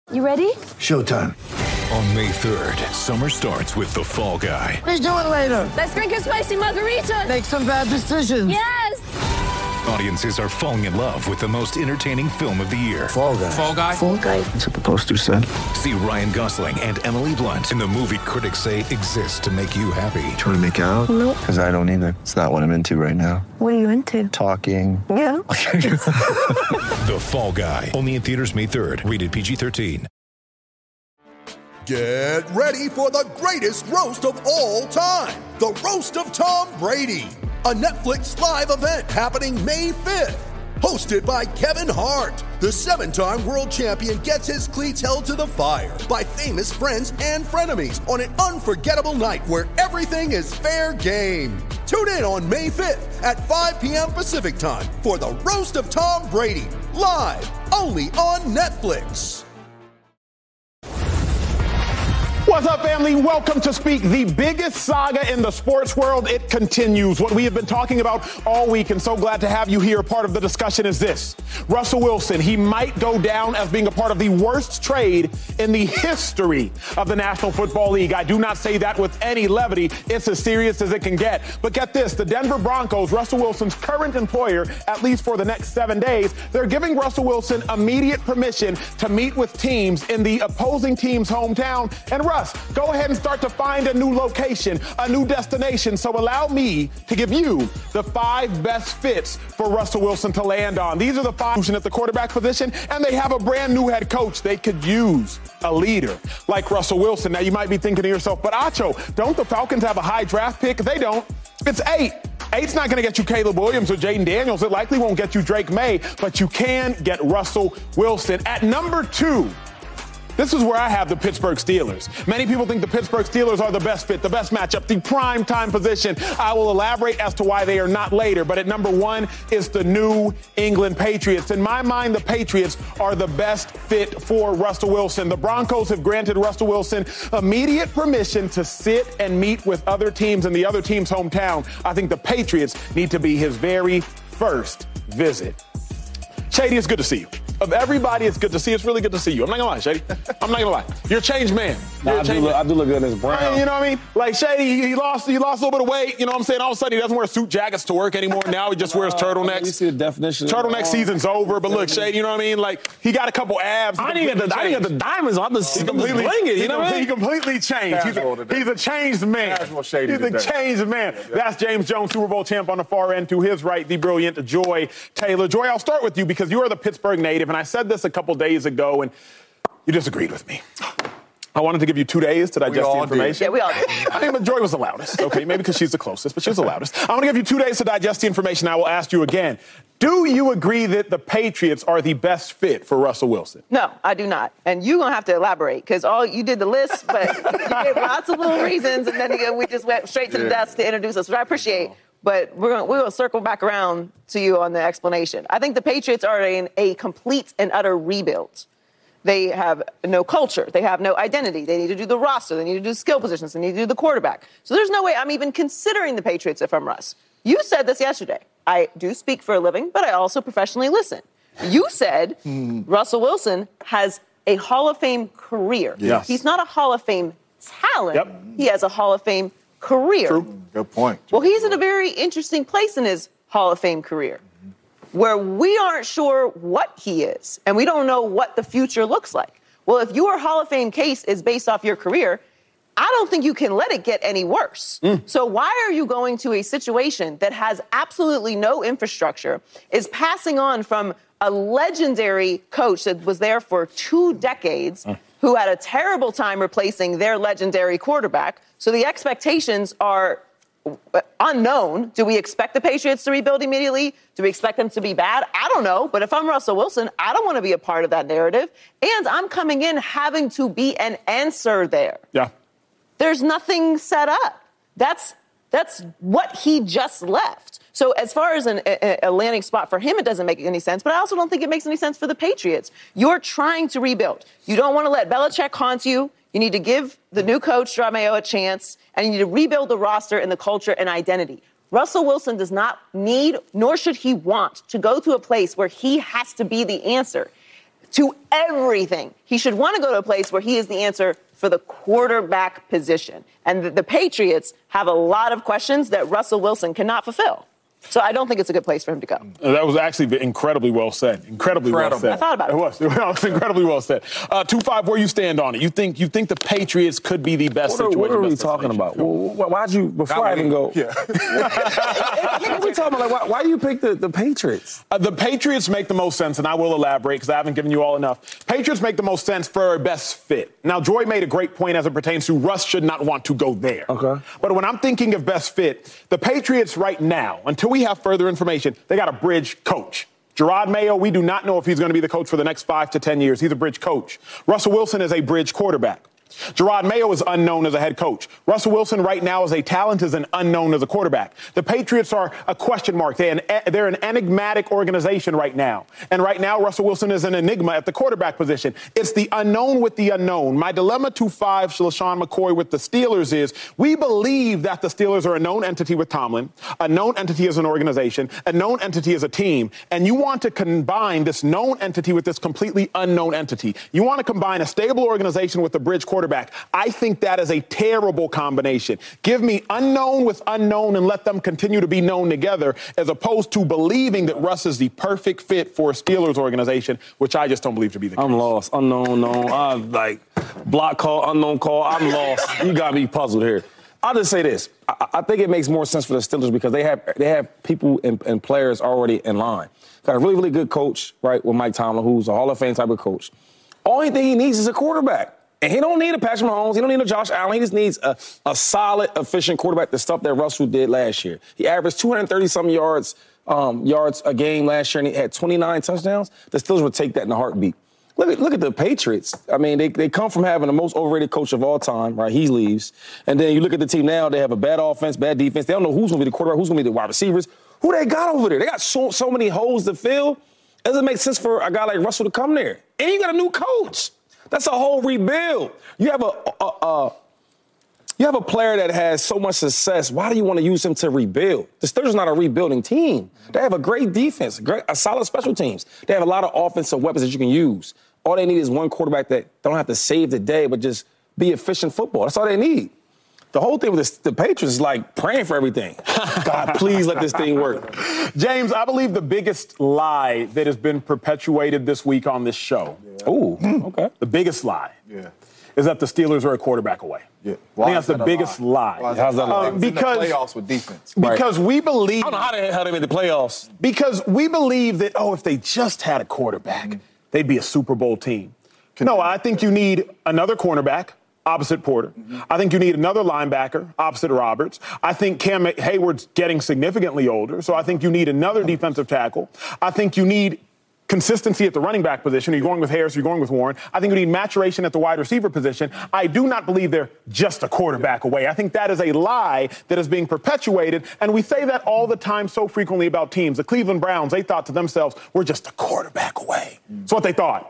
You ready? Showtime. On May 3rd, summer starts with The Fall Guy. Let's do it later. Let's drink a spicy margarita. Make some bad decisions. Yes. Audiences are falling in love with the most entertaining film of the year. Fall Guy. Fall Guy? Fall Guy. That's what the poster said. See Ryan Gosling and Emily Blunt in the movie critics say exists to make you happy. Trying to make it out? Nope. Because I don't either. It's not what I'm into right now. What are you into? Talking. Yeah. The Fall Guy. Only in theaters May 3rd. Rated PG-13. Get ready for the greatest roast of all time. The Roast of Tom Brady. A Netflix live event happening May 5th. Hosted by Kevin Hart. The 7-time world champion gets his cleats held to the fire by famous friends and frenemies on an unforgettable night where everything is fair game. Tune in on May 5th at 5 p.m. Pacific time for the Roast of Tom Brady. Live only on Netflix. What's up, family? Welcome to Speak, the biggest saga in the sports world. It continues. What we have been talking about all week, and so glad to have you here. Part of the discussion is this. Russell Wilson, he might go down as being a part of the worst trade in the history of the National Football League. I do not say that with any levity. It's as serious as it can get. But get this, the Denver Broncos, Russell Wilson's current employer, at least for the next 7 days, they're giving Russell Wilson immediate permission to meet with teams in the opposing team's hometown. And Russ, go ahead and start to find a new location, a new destination. So allow me to give you the 5 best fits for Russell Wilson to land on. These are the 5 at the quarterback position, and they have a brand new head coach. They could use a leader like Russell Wilson. Now, you might be thinking to yourself, but Acho, don't the Falcons have a high draft pick? They don't. It's 8. 8's not going to get you Caleb Williams or Jaden Daniels. It likely won't get you Drake May, but you can get Russell Wilson. At number 2, this is where I have the Pittsburgh Steelers. Many people think the Pittsburgh Steelers are the best fit, the best matchup, the prime time position. I will elaborate as to why they are not later. But at number 1 is the New England Patriots. In my mind, the Patriots are the best fit for Russell Wilson. The Broncos have granted Russell Wilson immediate permission to sit and meet with other teams in the other team's hometown. I think the Patriots need to be his very first visit. Shady, it's good to see you. Of everybody, it's good to see you. It's really good to see you. I'm not gonna lie, Shady. I'm not gonna lie. You're a changed man. I do look good in this brown. You know what I mean? Like, Shady, he lost a little bit of weight. You know what I'm saying? All of a sudden, he doesn't wear suit jackets to work anymore. Now he just wears turtlenecks. You see the definition. Turtleneck season's over. But look, Shady, you know what I mean? Like, he got a couple abs. I didn't get the diamonds. I'm just completely blinging. You know what I mean? He completely changed. He's a changed man. He's a changed man. That's James Jones, Super Bowl champ on the far end. To his right, the brilliant Joy Taylor. Joy, I'll start with you because you are the Pittsburgh native, and I said this a couple days ago, and you disagreed with me. I wanted to give you 2 days to digest the information. Yeah, we all did. I mean, but Joy was the loudest. Okay, maybe because she's the closest, but she's the loudest. I'm going to give you 2 days to digest the information. I will ask you again. Do you agree that the Patriots are the best fit for Russell Wilson? No, I do not. And you're going to have to elaborate because you did the list, but you gave lots of little reasons, and then we just went straight to the desk to introduce us, which I appreciate. But we'll circle back around to you on the explanation. I think the Patriots are in a complete and utter rebuild. They have no culture. They have no identity. They need to do the roster. They need to do skill positions. They need to do the quarterback. So there's no way I'm even considering the Patriots if I'm Russ. You said this yesterday. I do speak for a living, but I also professionally listen. You said Russell Wilson has a Hall of Fame career. Yes. He's not a Hall of Fame talent. Yep. He has a Hall of Fame career. True. Good point. Well, he's in a very interesting place in his Hall of Fame career where we aren't sure what he is and we don't know what the future looks like. Well, if your Hall of Fame case is based off your career, I don't think you can let it get any worse. So why are you going to a situation that has absolutely no infrastructure, is passing on from a legendary coach that was there for 2 decades, who had a terrible time replacing their legendary quarterback? So the expectations are unknown. Do we expect the Patriots to rebuild immediately? Do we expect them to be bad? I don't know. But if I'm Russell Wilson, I don't want to be a part of that narrative. And I'm coming in having to be an answer there. Yeah. There's nothing set up. That's what he just left. So as far as a landing spot for him, it doesn't make any sense. But I also don't think it makes any sense for the Patriots. You're trying to rebuild. You don't want to let Belichick haunt you. You need to give the new coach, Jerod Mayo, a chance. And you need to rebuild the roster and the culture and identity. Russell Wilson does not need, nor should he want, to go to a place where he has to be the answer. to everything. He should want to go to a place where he is the answer for the quarterback position. And the Patriots have a lot of questions that Russell Wilson cannot fulfill. So I don't think it's a good place for him to go. That was actually incredibly well said. Incredibly well said. I thought about it. It was incredibly well said. 2-5, where you stand on it? You think the Patriots could be the best situation? What are we talking about? Why'd you, before I even go? Yeah. What are we talking about? Like, why do you pick the Patriots? The Patriots make the most sense, and I will elaborate because I haven't given you all enough. Patriots make the most sense for a best fit. Now, Joy made a great point as it pertains to Russ should not want to go there. Okay. But when I'm thinking of best fit, the Patriots right now, until we have further information, they got a bridge coach. Gerard Mayo, we do not know if he's going to be the coach for the next 5 to 10 years. He's a bridge coach. Russell Wilson is a bridge quarterback. Gerard Mayo is unknown as a head coach. Russell Wilson right now as a talent is an unknown as a quarterback. The Patriots are a question mark. They're an enigmatic organization right now. And right now, Russell Wilson is an enigma at the quarterback position. It's the unknown with the unknown. My dilemma 2-5, LaShawn McCoy with the Steelers is we believe that the Steelers are a known entity with Tomlin, a known entity as an organization, a known entity as a team. And you want to combine this known entity with this completely unknown entity. You want to combine a stable organization with a bridge quarterback. I think that is a terrible combination. Give me unknown with unknown and let them continue to be known together, as opposed to believing that Russ is the perfect fit for a Steelers organization, which I just don't believe to be the case. I'm lost. Unknown, known. Block call, unknown call. I'm lost. You got me puzzled here. I'll just say this. I think it makes more sense for the Steelers because they have people and players already in line. Got a really, really good coach, right, with Mike Tomlin, who's a Hall of Fame type of coach. Only thing he needs is a quarterback. And he don't need a Patrick Mahomes. He don't need a Josh Allen. He just needs a solid, efficient quarterback, the stuff that Russell did last year. He averaged 230-some yards a game last year, and he had 29 touchdowns. The Steelers would take that in a heartbeat. Look at the Patriots. I mean, they come from having the most overrated coach of all time, right? He leaves. And then you look at the team now, they have a bad offense, bad defense. They don't know who's going to be the quarterback, who's going to be the wide receivers. Who they got over there? They got so many holes to fill. It doesn't make sense for a guy like Russell to come there. And you got a new coach. That's a whole rebuild. You have a player that has so much success. Why do you want to use him to rebuild? The Steelers are not a rebuilding team. They have a great defense, a solid special teams. They have a lot of offensive weapons that you can use. All they need is one quarterback that don't have to save the day, but just be efficient football. That's all they need. The whole thing with the Patriots is like praying for everything. God, please let this thing work. James, I believe the biggest lie that has been perpetuated this week on this show. Yeah. Ooh, okay. The biggest lie is that the Steelers are a quarterback away. Yeah. I think that's the biggest lie. How's that lie? Because in the playoffs with defense. Because we believe. I don't know how the hell they made the playoffs. Because we believe that, if they just had a quarterback, they'd be a Super Bowl team. No, I think you need another cornerback opposite Porter. I think you need another linebacker opposite Roberts. I think Cam Hayward's getting significantly older, so I think you need another defensive tackle. I think you need consistency at the running back position. Are you going with Harris? Are you going with Warren? I think you need maturation at the wide receiver position. I do not believe they're just a quarterback away. I think that is a lie that is being perpetuated, and we say that all the time so frequently about teams. The Cleveland Browns, they thought to themselves, we're just a quarterback away. That's what they thought.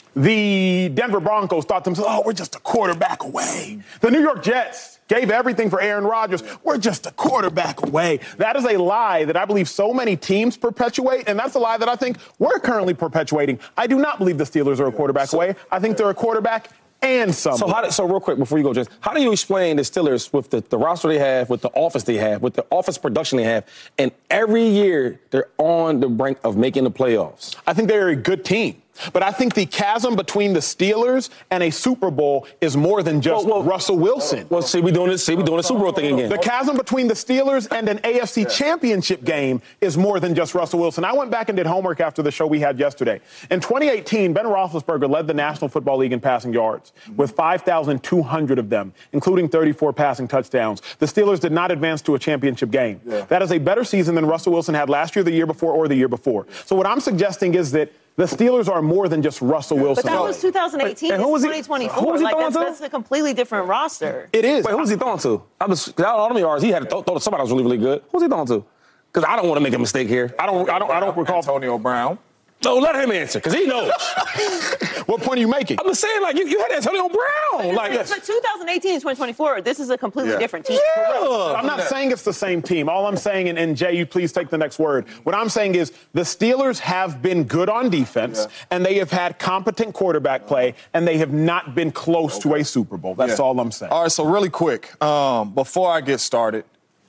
The Denver Broncos thought to themselves, we're just a quarterback away. The New York Jets gave everything for Aaron Rodgers. We're just a quarterback away. That is a lie that I believe so many teams perpetuate, and that's a lie that I think we're currently perpetuating. I do not believe the Steelers are a quarterback away. I think they're a quarterback and some. So real quick before you go, James, how do you explain the Steelers with the roster they have, with the offense they have, with the offense production they have, and every year they're on the brink of making the playoffs? I think they're a good team. But I think the chasm between the Steelers and a Super Bowl is more than just Russell Wilson. Well, we're doing the Super Bowl thing again. The chasm between the Steelers and an AFC championship game is more than just Russell Wilson. I went back and did homework after the show we had yesterday. In 2018, Ben Roethlisberger led the National Football League in passing yards with 5,200 of them, including 34 passing touchdowns. The Steelers did not advance to a championship game. That is a better season than Russell Wilson had last year, the year before, or the year before. So what I'm suggesting is that the Steelers are more than just Russell Wilson. But that was 2018. It's 2024. Who was he throwing to? That's a completely different roster. It is. Wait, who's he throwing to? All them yards, he had to throw to somebody who was really, really good. Who's he throwing to? Because I don't want to make a mistake here. I don't recall. Antonio Brown. No, let him answer, because he knows. What point are you making? I'm just saying, like, you had Antonio Brown. But 2018 and 2024, this is a completely different team. Yeah. I'm not saying it's the same team. All I'm saying, and Jay, you please take the next word. What I'm saying is the Steelers have been good on defense, and they have had competent quarterback play, and they have not been close to a Super Bowl. That's all I'm saying. All right, so really quick, before I get started,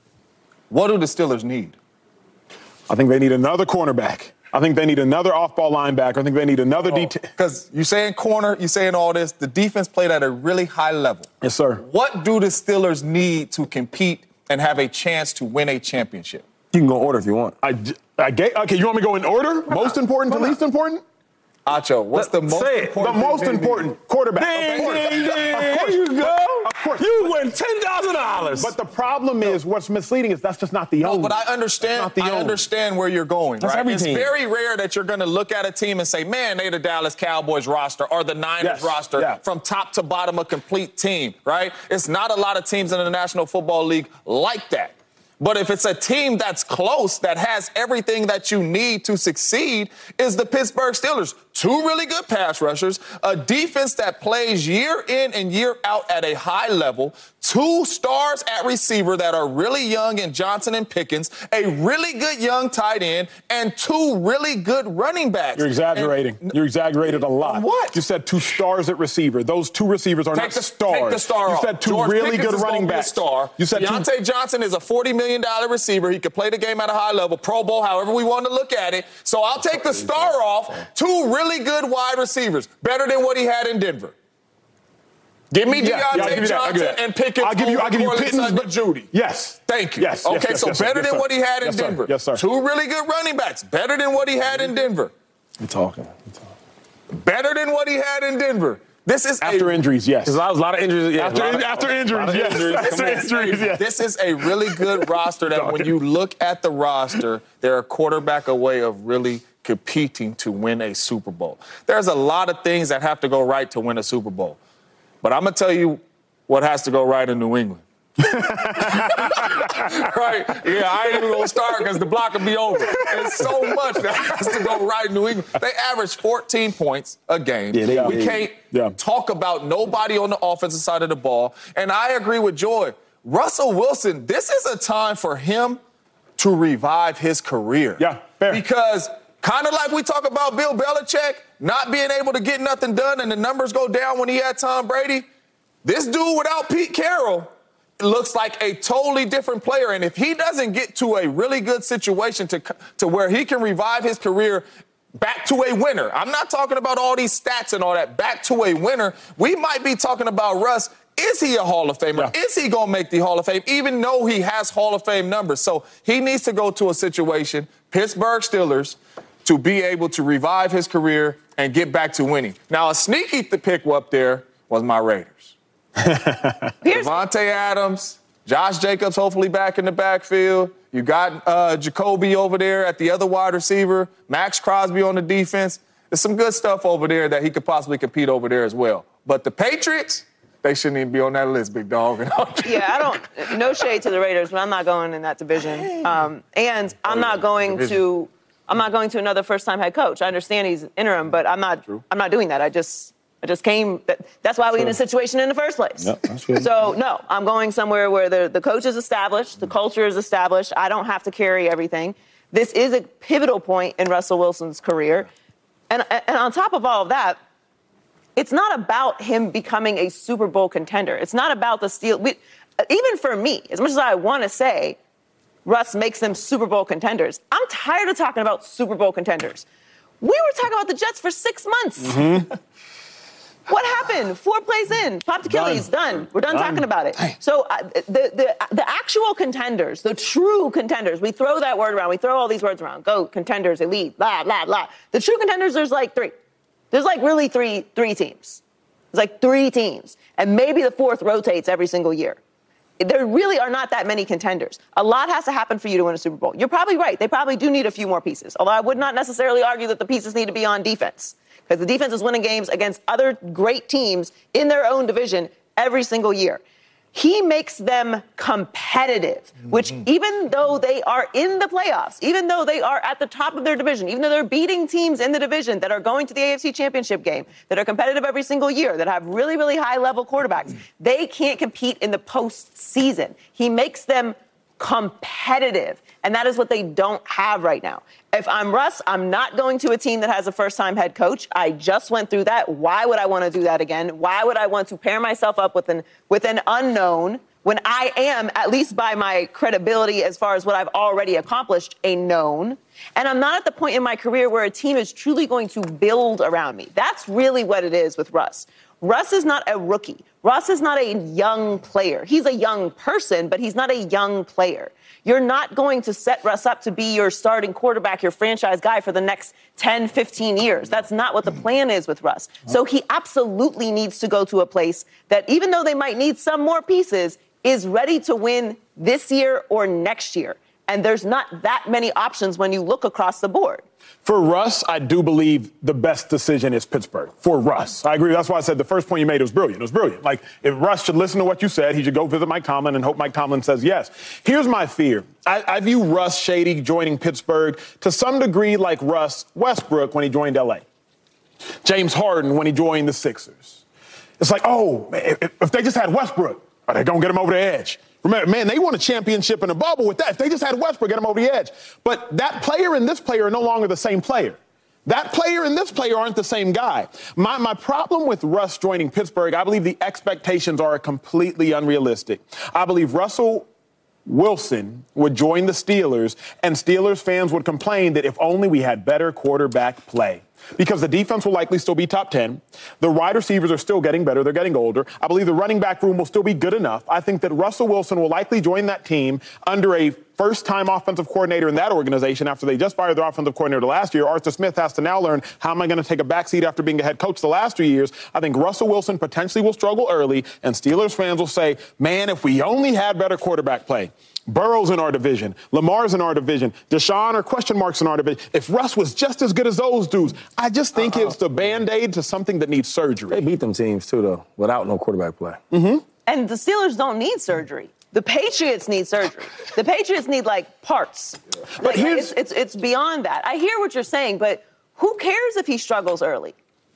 what do the Steelers need? I think they need another cornerback. I think they need another off-ball linebacker. I think they need another Because you're saying corner, you're saying all this. The defense played at a really high level. Yes, sir. What do the Steelers need to compete and have a chance to win a championship? You can go in order if you want. Okay, you want me to go in order? Most important to least important? Acho, what's the most important? The most important quarterback. There you go. Of course. You win $10,000. But the problem is, what's misleading is that's just not the only. But I understand. I understand where you're going. That's right? every It's team. very rare that you're going to look at a team and say, "Man, they the Dallas Cowboys roster or the Niners roster from top to bottom, a complete team." Right? It's not a lot of teams in the National Football League like that. But if it's a team that's close, that has everything that you need to succeed, is the Pittsburgh Steelers. 2 really good pass rushers, a defense that plays year in and year out at a high level, 2 stars at receiver that are really young in Johnson and Pickens, a really good young tight end, and 2 really good running backs. You're exaggerating. You exaggerated a lot. What? You said 2 stars at receiver. Those 2 receivers are not stars. Take the star off. You said 2 George really Pickens good is running gonna be a backs. Star. You said Deontay Johnson is a $40 million receiver. He could play the game at a high level, Pro Bowl, however we want to look at it. So I'll take the star off. 2 really good wide receivers, better than what he had in Denver. Give me Deontay Johnson and Pickens. I'll give you Pickens, but Judy. Yes. Thank you. Yes. Okay, yes, so yes, better yes, than what he had in sir. Denver. Yes, sir. 2 really good running backs, better than what he had in Denver. You're talking. Better than what he had in Denver. This is after injuries, yes. There's a lot of injuries. Yeah, after injuries, yes. After injuries, yes. This is a really good roster that when you look at the roster, they're a quarterback away of really competing to win a Super Bowl. There's a lot of things that have to go right to win a Super Bowl. But I'm going to tell you what has to go right in New England. Right? Yeah, I ain't even going to start because the block will be over. There's so much that has to go right in New England. They average 14 points a game. We can't talk about nobody on the offensive side of the ball. And I agree with Joy. Russell Wilson, this is a time for him to revive his career. Yeah, fair. Because kind of like we talk about Bill Belichick not being able to get nothing done and the numbers go down when he had Tom Brady, this dude without Pete Carroll looks like a totally different player. And if he doesn't get to a really good situation to where he can revive his career back to a winner, I'm not talking about all these stats and all that, back to a winner, we might be talking about Russ. Is he a Hall of Famer? Yeah. Is he going to make the Hall of Fame, even though he has Hall of Fame numbers? So he needs to go to a situation, Pittsburgh Steelers, to be able to revive his career and get back to winning. Now, a sneaky pick up there was my Raiders. Devontae Adams, Josh Jacobs hopefully back in the backfield. You got Jacoby over there at the other wide receiver, Max Crosby on the defense. There's some good stuff over there that he could possibly compete over there as well. But the Patriots, they shouldn't even be on that list, big dog. Yeah, no shade to the Raiders, but I'm not going in that division. And I'm not going to another first-time head coach. I understand he's interim, but I'm not doing that. I just came. That's why we're in a situation in the first place. Yep, that's good. So, no, I'm going somewhere where the coach is established, the culture is established. I don't have to carry everything. This is a pivotal point in Russell Wilson's career. And on top of all of that, it's not about him becoming a Super Bowl contender. It's not about the steal. Even for me, as much as I want to say Russ makes them Super Bowl contenders, I'm tired of talking about Super Bowl contenders. We were talking about the Jets for 6 months. Mm-hmm. What happened? 4 plays in. Popped Achilles. Done. We're done talking about it. So the actual contenders, the true contenders, we throw that word around. We throw all these words around. GOAT, contenders, elite, blah, blah, blah. The true contenders, there's like 3. There's like really three teams. There's like 3 teams. And maybe the 4th rotates every single year. There really are not that many contenders. A lot has to happen for you to win a Super Bowl. You're probably right. They probably do need a few more pieces. Although I would not necessarily argue that the pieces need to be on defense. Because the defense is winning games against other great teams in their own division every single year. he makes them competitive, which even though they are in the playoffs, even though they are at the top of their division, even though they're beating teams in the division that are going to the AFC Championship game, that are competitive every single year, that have really, really high-level quarterbacks, they can't compete in the postseason. He makes them competitive, and that is what they don't have right now. If I'm Russ, I'm not going to a team that has a first-time head coach. I just went through that. Why would I want to do that again? Why would I want to pair myself up with an unknown when I am, at least by my credibility as far as what I've already accomplished, a known? And I'm not at the point in my career where a team is truly going to build around me. That's really what it is with Russ. Russ is not a rookie. Russ is not a young player. He's a young person, but he's not a young player. You're not going to set Russ up to be your starting quarterback, your franchise guy for the next 10, 15 years. That's not what the plan is with Russ. So he absolutely needs to go to a place that, even though they might need some more pieces, is ready to win this year or next year. And there's not that many options when you look across the board. For Russ, I do believe the best decision is Pittsburgh. For Russ. I agree. That's why I said the first point you made was brilliant. It was brilliant. Like, if Russ should listen to what you said, he should go visit Mike Tomlin and hope Mike Tomlin says yes. Here's my fear. I view Russ Shady joining Pittsburgh to some degree like Russ Westbrook when he joined L.A. James Harden when he joined the Sixers. It's like, oh, if they just had Westbrook, are they going to get him over the edge? Remember, man, they won a championship in a bubble with that. If they just had Westbrook, get him over the edge. But that player and this player are no longer the same player. That player and this player aren't the same guy. My problem with Russ joining Pittsburgh, I believe the expectations are completely unrealistic. I believe Russell Wilson would join the Steelers, and Steelers fans would complain that if only we had better quarterback play. Because the defense will likely still be top 10. The wide receivers are still getting better. They're getting older. I believe the running back room will still be good enough. I think that Russell Wilson will likely join that team under a first-time offensive coordinator in that organization after they just fired their offensive coordinator last year. Arthur Smith has to now learn, how am I going to take a backseat after being a head coach the last 2 years? I think Russell Wilson potentially will struggle early, and Steelers fans will say, man, if we only had better quarterback play. Burrow's in our division. Lamar's in our division. Deshaun or question marks in our division. If Russ was just as good as those dudes, I just think it's the Band-Aid to something that needs surgery. They beat them teams, too, though, without no quarterback play. And the Steelers don't need surgery. The Patriots need surgery. The Patriots need, like, parts. Like, it's beyond that. I hear what you're saying, but who cares if he struggles early?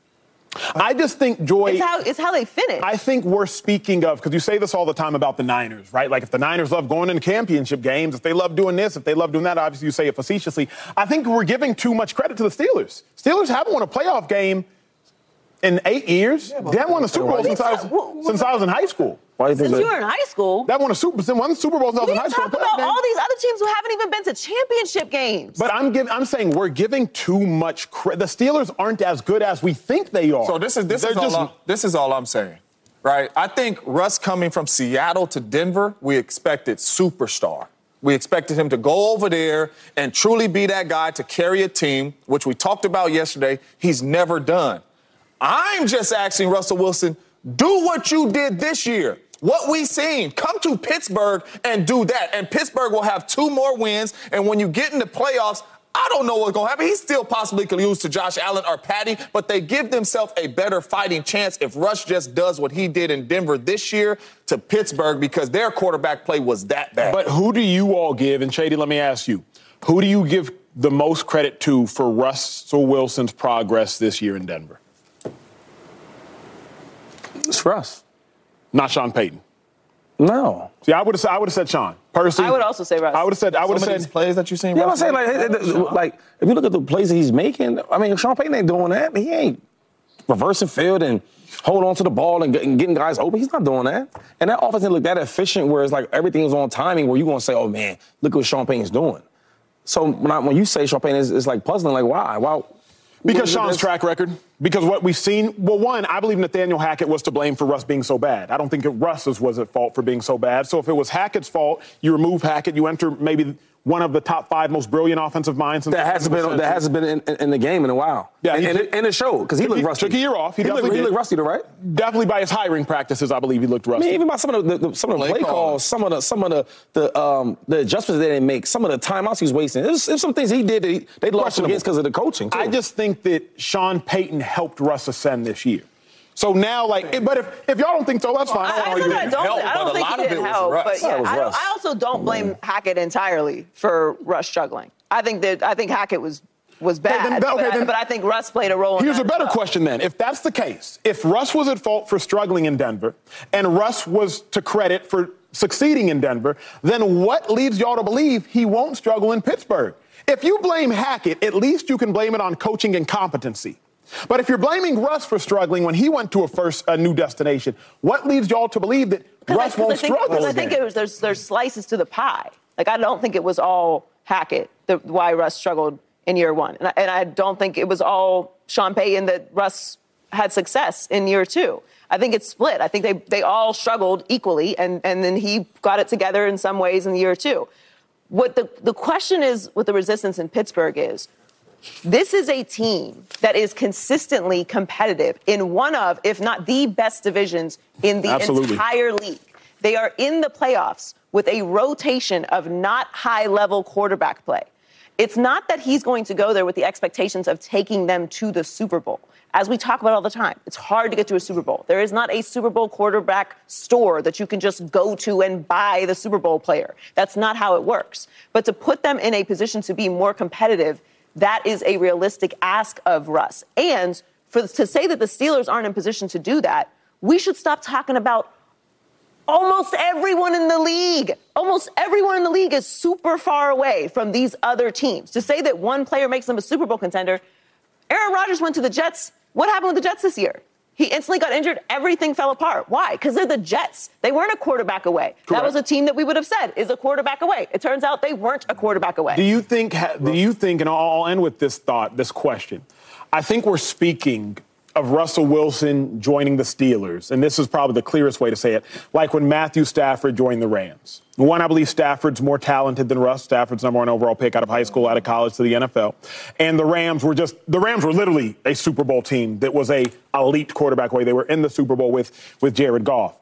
I just think, Joy... It's how they finish. I think we're speaking of, because you say this all the time about the Niners, right? Like, if the Niners love going into championship games, if they love doing this, if they love doing that, obviously you say it facetiously. I think we're giving too much credit to the Steelers. Steelers haven't won a playoff game in 8 years. They haven't won the Super Bowl since I was in high school. Since you were in high school? That won the Super Bowl since I was in high school. We talk about all these other teams who haven't even been to championship games. But I'm saying we're giving too much credit. The Steelers aren't as good as we think they are. So this is all I'm saying, right? I think Russ coming from Seattle to Denver, we expected superstar. We expected him to go over there and truly be that guy to carry a team, which we talked about yesterday. He's never done. I'm just asking Russell Wilson, do what you did this year. What we seen, come to Pittsburgh and do that. And Pittsburgh will have 2 more wins. And when you get in the playoffs, I don't know what's going to happen. He still possibly could lose to Josh Allen or Patty, but they give themselves a better fighting chance if Russ just does what he did in Denver this year to Pittsburgh, because their quarterback play was that bad. But who do you all give, and Shady, let me ask you, who do you give the most credit to for Russell Wilson's progress this year in Denver? It's Russ. Not Sean Payton. No. See, I would have said Sean. Personally, I would also say Russ. I would have said these plays that you've seen. Yeah, I'm saying like if you look at the plays that he's making, I mean, Sean Payton ain't doing that. He ain't reversing field and hold on to the ball and getting guys open. He's not doing that. And that offense didn't look that efficient where it's like everything is on timing where you're going to say, oh, man, look what Sean Payton's doing. So when you say Sean Payton, it's like puzzling, like, why? Why? Because Sean's track record. Because what we've seen, well, one, I believe Nathaniel Hackett was to blame for Russ being so bad. I don't think Russ's was at fault for being so bad. So if it was Hackett's fault, you remove Hackett, you enter maybe one of the top 5 most brilliant offensive minds. That hasn't been in the game in a while. Yeah, and it showed because he looked rusty. Took a year off. He looked rusty, though, right? Definitely by his hiring practices, I believe he looked rusty. I mean, even by some of the play calls, some of the adjustments they didn't make, some of the timeouts he was wasting. There's some things he did that they lost against because of the coaching, too. I just think that Sean Payton helped Russ ascend this year. So now, but if y'all don't think so, that's fine. I don't think he didn't help. But yeah, I also don't blame Hackett entirely for Russ struggling. I think Hackett was bad, but I think Russ played a role in that. Here's a better question then. If that's the case, if Russ was at fault for struggling in Denver and Russ was to credit for succeeding in Denver, then what leads y'all to believe he won't struggle in Pittsburgh? If you blame Hackett, at least you can blame it on coaching incompetency. But if you're blaming Russ for struggling when he went to a new destination, what leads y'all to believe that Russ won't struggle? Because I think there's slices to the pie. I don't think it was all Hackett, why Russ struggled in year one. And I don't think it was all Sean Payton that Russ had success in year two. I think it's split. I think they all struggled equally, and then he got it together in some ways in year two. What the question is with the resistance in Pittsburgh is, this is a team that is consistently competitive in one of, if not the best divisions in the entire league. They are in the playoffs with a rotation of not high-level quarterback play. It's not that he's going to go there with the expectations of taking them to the Super Bowl. As we talk about all the time, it's hard to get to a Super Bowl. There is not a Super Bowl quarterback store that you can just go to and buy the Super Bowl player. That's not how it works. But to put them in a position to be more competitive, that is a realistic ask of Russ. And to say that the Steelers aren't in position to do that, we should stop talking about almost everyone in the league. Almost everyone in the league is super far away from these other teams. To say that one player makes them a Super Bowl contender, Aaron Rodgers went to the Jets. What happened with the Jets this year? He instantly got injured. Everything fell apart. Why? Because they're the Jets. They weren't a quarterback away. Correct. That was a team that we would have said is a quarterback away. It turns out they weren't a quarterback away. Do you think, and I'll end with this question. I think we're speaking of Russell Wilson joining the Steelers, and this is probably the clearest way to say it, like when Matthew Stafford joined the Rams. One, I believe Stafford's more talented than Russ. Stafford's number one overall pick out of high school, out of college to the NFL. And the Rams were literally a Super Bowl team that was a elite quarterback way. They were in the Super Bowl with Jared Goff.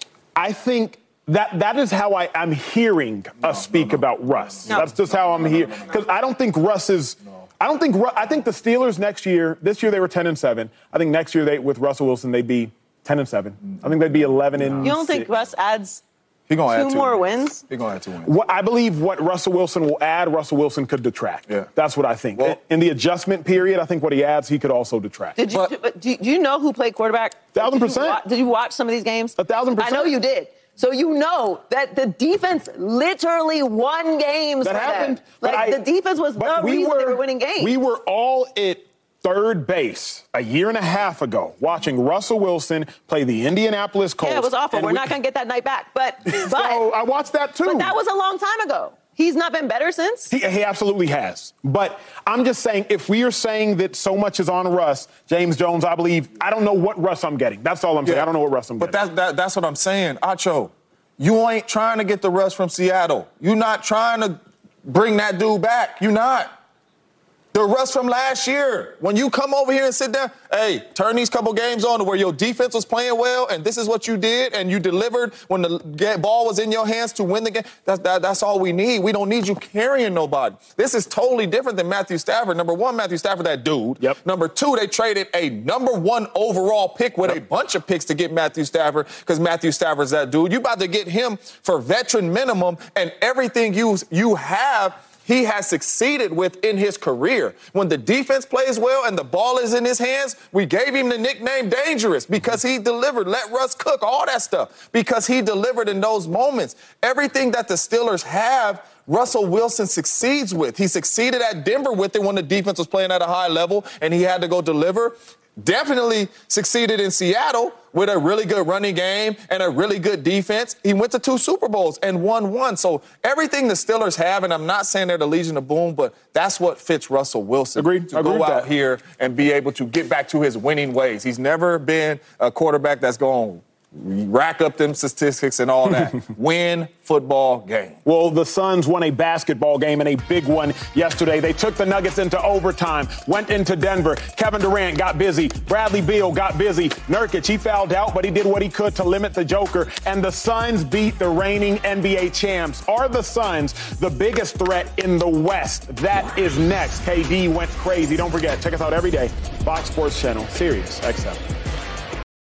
I think that is how I'm hearing us speak about Russ. No. That's just how I'm hearing. Because I don't think Russ is... I think the Steelers this year they were 10-7. I think next year with Russell Wilson they'd be 10-7. I think they'd be 11-6. You don't think Russ adds two more wins? He's going to add 2 wins. I believe what Russell Wilson will add, Russell Wilson could detract. Yeah. That's what I think. Well, in the adjustment period, I think what he adds, he could also detract. Do you know who played quarterback? 1,000%. Did you watch some of these games? 1,000%. I know you did. So you know that the defense literally won games. That happened. The defense was the reason they were winning games. We were all at third base a year and a half ago watching Russell Wilson play the Indianapolis Colts. Yeah, it was awful. We're not going to get that night back. But so I watched that too. But that was a long time ago. He's not been better since? He absolutely has. But I'm just saying, if we are saying that so much is on Russ, James Jones, I don't know what Russ I'm getting. That's all I'm saying. I don't know what Russ I'm getting. But that's what I'm saying. Acho, you ain't trying to get the Russ from Seattle. You're not trying to bring that dude back. You're not. The Russ from last year, when you come over here and sit down, hey, turn these couple games on to where your defense was playing well and this is what you did and you delivered when the ball was in your hands to win the game. That's all we need. We don't need you carrying nobody. This is totally different than Matthew Stafford. Number one, Matthew Stafford, that dude. Yep. Number two, they traded a number one overall pick with a bunch of picks to get Matthew Stafford because Matthew Stafford's that dude. You about to get him for veteran minimum and everything you have he has succeeded with in his career. When the defense plays well and the ball is in his hands, we gave him the nickname Dangerous because he delivered. Let Russ cook, all that stuff, because he delivered in those moments. Everything that the Steelers have, Russell Wilson succeeds with. He succeeded at Denver with it when the defense was playing at a high level and he had to go deliver. Definitely succeeded in Seattle with a really good running game and a really good defense. He went to 2 Super Bowls and won 1. So everything the Steelers have, and I'm not saying they're the Legion of Boom, but that's what fits Russell Wilson. Agreed. To go out here and be able to get back to his winning ways. He's never been a quarterback that's going to rack up them statistics and all that. Win football game. Well, the Suns won a basketball game and a big one yesterday. They took the Nuggets into overtime, went into Denver. Kevin Durant got busy. Bradley Beal got busy. Nurkic, he fouled out, but he did what he could to limit the Joker. And the Suns beat the reigning NBA champs. Are the Suns the biggest threat in the West? That is next. KD went crazy. Don't forget, check us out every day. Fox Sports Channel, Sirius XM.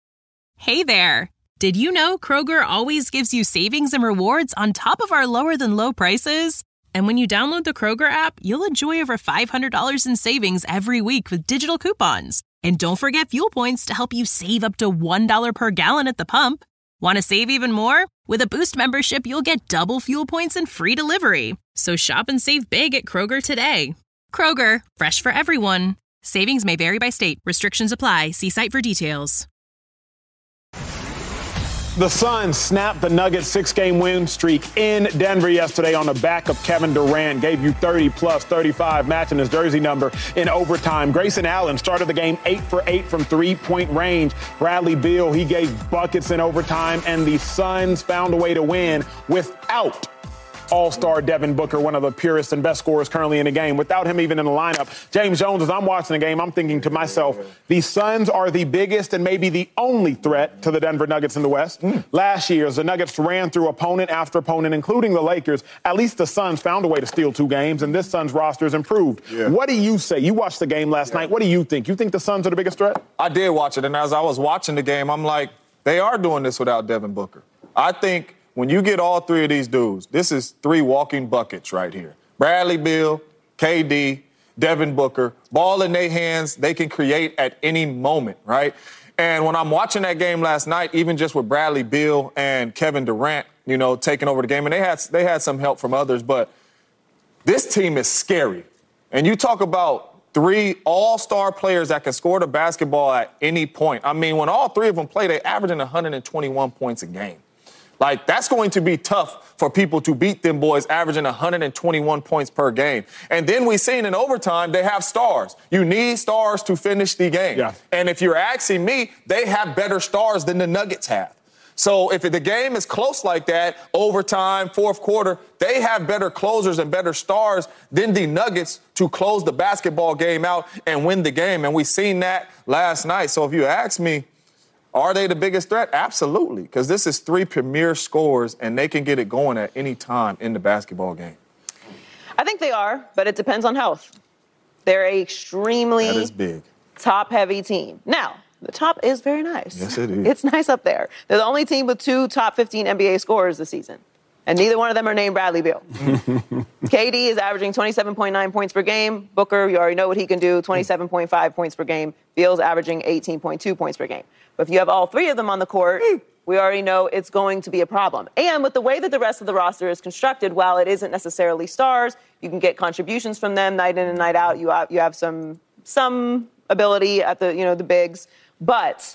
Hey there. Did you know Kroger always gives you savings and rewards on top of our lower than low prices? And when you download the Kroger app, you'll enjoy over $500 in savings every week with digital coupons. And don't forget fuel points to help you save up to $1 per gallon at the pump. Want to save even more? With a Boost membership, you'll get double fuel points and free delivery. So shop and save big at Kroger today. Kroger, fresh for everyone. Savings may vary by state. Restrictions apply. See site for details. The Suns snapped the Nuggets' 6-game win streak in Denver yesterday on the back of Kevin Durant. Gave you 30 plus 35, matching his jersey number in overtime. Grayson Allen started the game 8 for 8 from three-point range. Bradley Beal, he gave buckets in overtime, and the Suns found a way to win without All-Star Devin Booker, one of the purest and best scorers currently in the game. Without him even in the lineup, James Jones, as I'm watching the game, I'm thinking to myself, the Suns are the biggest and maybe the only threat to the Denver Nuggets in the West. Last year, as the Nuggets ran through opponent after opponent, including the Lakers, at least the Suns found a way to steal 2 games, and this Suns roster has improved. What do you say? You watched the game last night. What do you think? You think the Suns are the biggest threat? I did watch it, and as I was watching the game, I'm like, they are doing this without Devin Booker. I think when you get all 3 of these dudes, this is 3 walking buckets right here. Bradley Beal, KD, Devin Booker, ball in their hands, they can create at any moment, right? And when I'm watching that game last night, even just with Bradley Beal and Kevin Durant, you know, taking over the game, and they had some help from others, but this team is scary. And you talk about 3 all-star players that can score the basketball at any point. I mean, when all 3 of them play, they averaging 121 points a game. Like, that's going to be tough for people to beat them boys averaging 121 points per game. And then we seen in overtime, they have stars. You need stars to finish the game. Yeah. And if you're asking me, they have better stars than the Nuggets have. So if the game is close like that, overtime, fourth quarter, they have better closers and better stars than the Nuggets to close the basketball game out and win the game. And we seen that last night. So if you ask me, are they the biggest threat? Absolutely, because this is 3 premier scorers, and they can get it going at any time in the basketball game. I think they are, but it depends on health. They're an extremely That is big. top-heavy team. Now, the top is very nice. Yes, it is. It's nice up there. They're the only team with 2 top 15 NBA scorers this season, and neither one of them are named Bradley Beal. KD is averaging 27.9 points per game. Booker, you already know what he can do, 27.5 points per game. Beal's averaging 18.2 points per game. But if you have all 3 of them on the court, we already know it's going to be a problem. And with the way that the rest of the roster is constructed, while it isn't necessarily stars, you can get contributions from them night in and night out. You have some ability at the bigs. But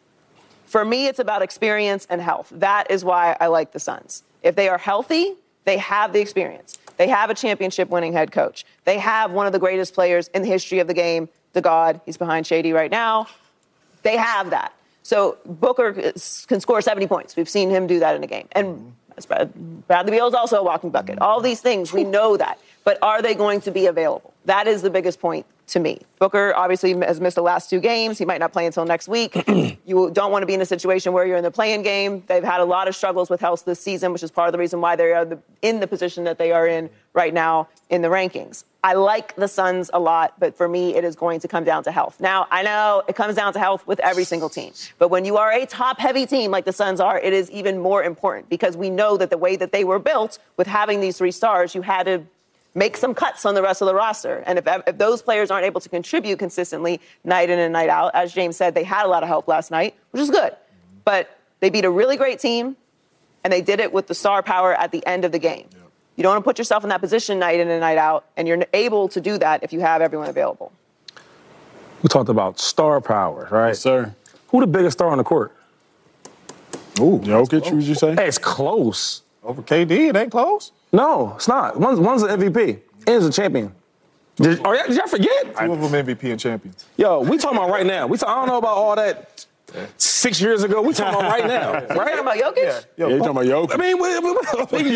for me, it's about experience and health. That is why I like the Suns. If they are healthy, they have the experience. They have a championship-winning head coach. They have one of the greatest players in the history of the game, the God. He's behind Shady right now. They have that. So Booker can score 70 points. We've seen him do that in a game. And Bradley Beal is also a walking bucket. All these things, we know that. But are they going to be available? That is the biggest point to me. Booker obviously has missed the last 2 games. He might not play until next week. You don't want to be in a situation where you're in the play-in game. They've had a lot of struggles with health this season, which is part of the reason why they are in the position that they are in right now in the rankings. I like the Suns a lot, but for me, it is going to come down to health. Now, I know it comes down to health with every single team, but when you are a top-heavy team like the Suns are, it is even more important because we know that the way that they were built with having these 3 stars, you had to make some cuts on the rest of the roster. And if those players aren't able to contribute consistently night in and night out, as James said, they had a lot of help last night, which is good. But they beat a really great team, and they did it with the star power at the end of the game. Yeah. You don't want to put yourself in that position night in and night out, and you're able to do that if you have everyone available. We talked about star power, right? Yes, sir. Who the biggest star on the court? Ooh, Jokic, would you say? Hey, it's close. Over KD, it ain't close? No, it's not. One's an MVP. One's a champion. Did y'all forget? 2 of them MVP and champions. Yo, we talking about right now. I don't know about all that 6 years ago. We talking about right now, right? You talking about Jokic? Yeah, you talking about Jokic. I mean,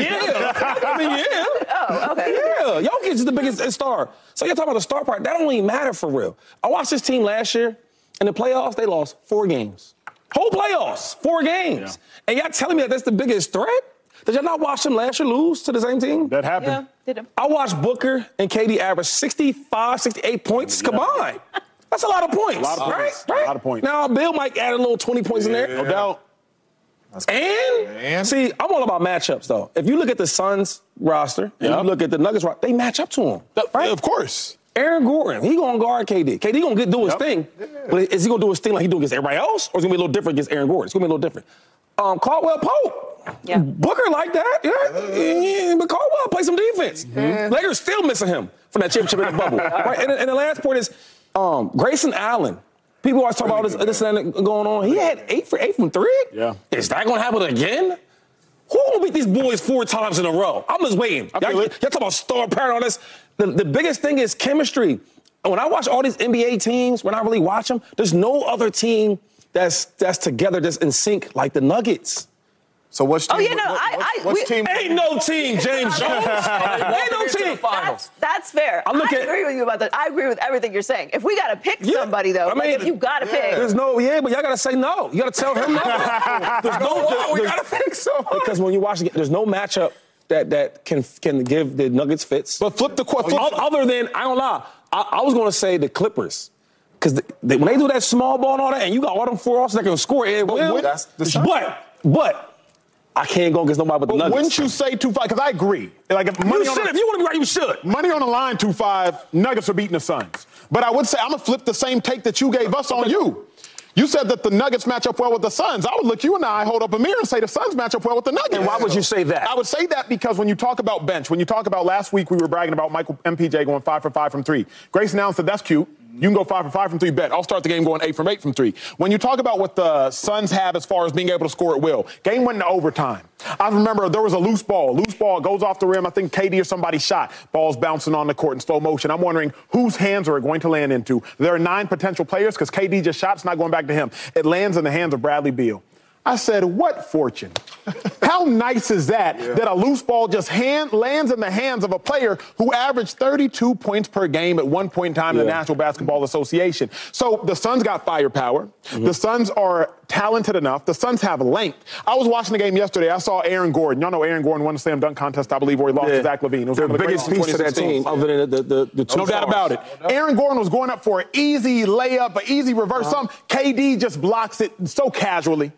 yeah. Oh, okay. Yeah, Jokic is the biggest star. So you're talking about the star part. That don't even matter for real. I watched this team last year. In the playoffs, they lost 4 games. Whole playoffs, 4 games. Yeah. And y'all telling me that that's the biggest threat? Did y'all not watch them last year lose to the same team? That happened. Yeah, did him. I watched Booker and KD average 65, 68 points combined. That's a lot of points. A lot of points. Right? A lot of points. Now, Bill might add a little 20 points in there. No doubt. And see, I'm all about matchups, though. If you look at the Suns roster and you look at the Nuggets roster, they match up to him. Right? Of course. Aaron Gordon, he going to guard KD. KD going to do his thing, but is he going to do his thing like he do against everybody else, or is it going to be a little different against Aaron Gordon? It's going to be a little different. Caldwell Pope. Yeah. Booker like that. Yeah. But Caldwell play some defense. Lakers still missing him from that championship in the bubble. Right? And the last point is Grayson Allen. People always talk about this and that going on. He had 8 from 3. Yeah. Is that going to happen again? Who gonna beat these boys 4 times in a row? I'm just waiting. Y'all talk about star power and all this. The biggest thing is chemistry. When I watch all these NBA teams, when I really watch them, there's no other team that's together, that's in sync like the Nuggets. So what's team? What's team? Ain't no team, James Jones. Ain't no team. That's fair. I agree with you about that. I agree with everything you're saying. If we got to pick somebody, though, I mean, if you got to pick. There's no, but y'all got to say no. You got to tell him no. We got to pick someone. Because when you watch it, there's no matchup that can give the Nuggets fits. But flip the question. Other than, I don't know, I was going to say the Clippers. Because when they do that small ball and all that, and you got all them 4 offs that can score, but I can't go against nobody but the Nuggets. Wouldn't you say 2-5? Because I agree. Like if money you should. If you want to be right, you should. Money on the line, 2-5. Nuggets are beating the Suns. But I would say I'm gonna flip the same take that you gave us on you. You said that the Nuggets match up well with the Suns. I would look you and I hold up a mirror and say the Suns match up well with the Nuggets. And why would you say that? I would say that because when you talk about bench, when you talk about last week we were bragging about Michael MPJ going 5 for 5 from 3. Grayson Allen said that's cute. You can go 5 for 5 from 3, bet. I'll start the game going 8 from 8 from 3. When you talk about what the Suns have as far as being able to score at will, game went into overtime. I remember there was a loose ball. Loose ball goes off the rim. I think KD or somebody shot. Ball's bouncing on the court in slow motion. I'm wondering whose hands are it going to land into. There are 9 potential players because KD just shot. It's not going back to him. It lands in the hands of Bradley Beal. I said, what fortune? How nice is that, that a loose ball just lands in the hands of a player who averaged 32 points per game at one point in time in the National Basketball Association. So the Suns got firepower. The Suns are talented enough. The Suns have length. I was watching the game yesterday. I saw Aaron Gordon. Y'all know Aaron Gordon won the slam dunk contest, I believe, where he lost to Zach LaVine. It was the biggest piece to that team, other than the 2 No doubt about it. Aaron Gordon was going up for an easy layup, an easy reverse something. KD just blocks it so casually.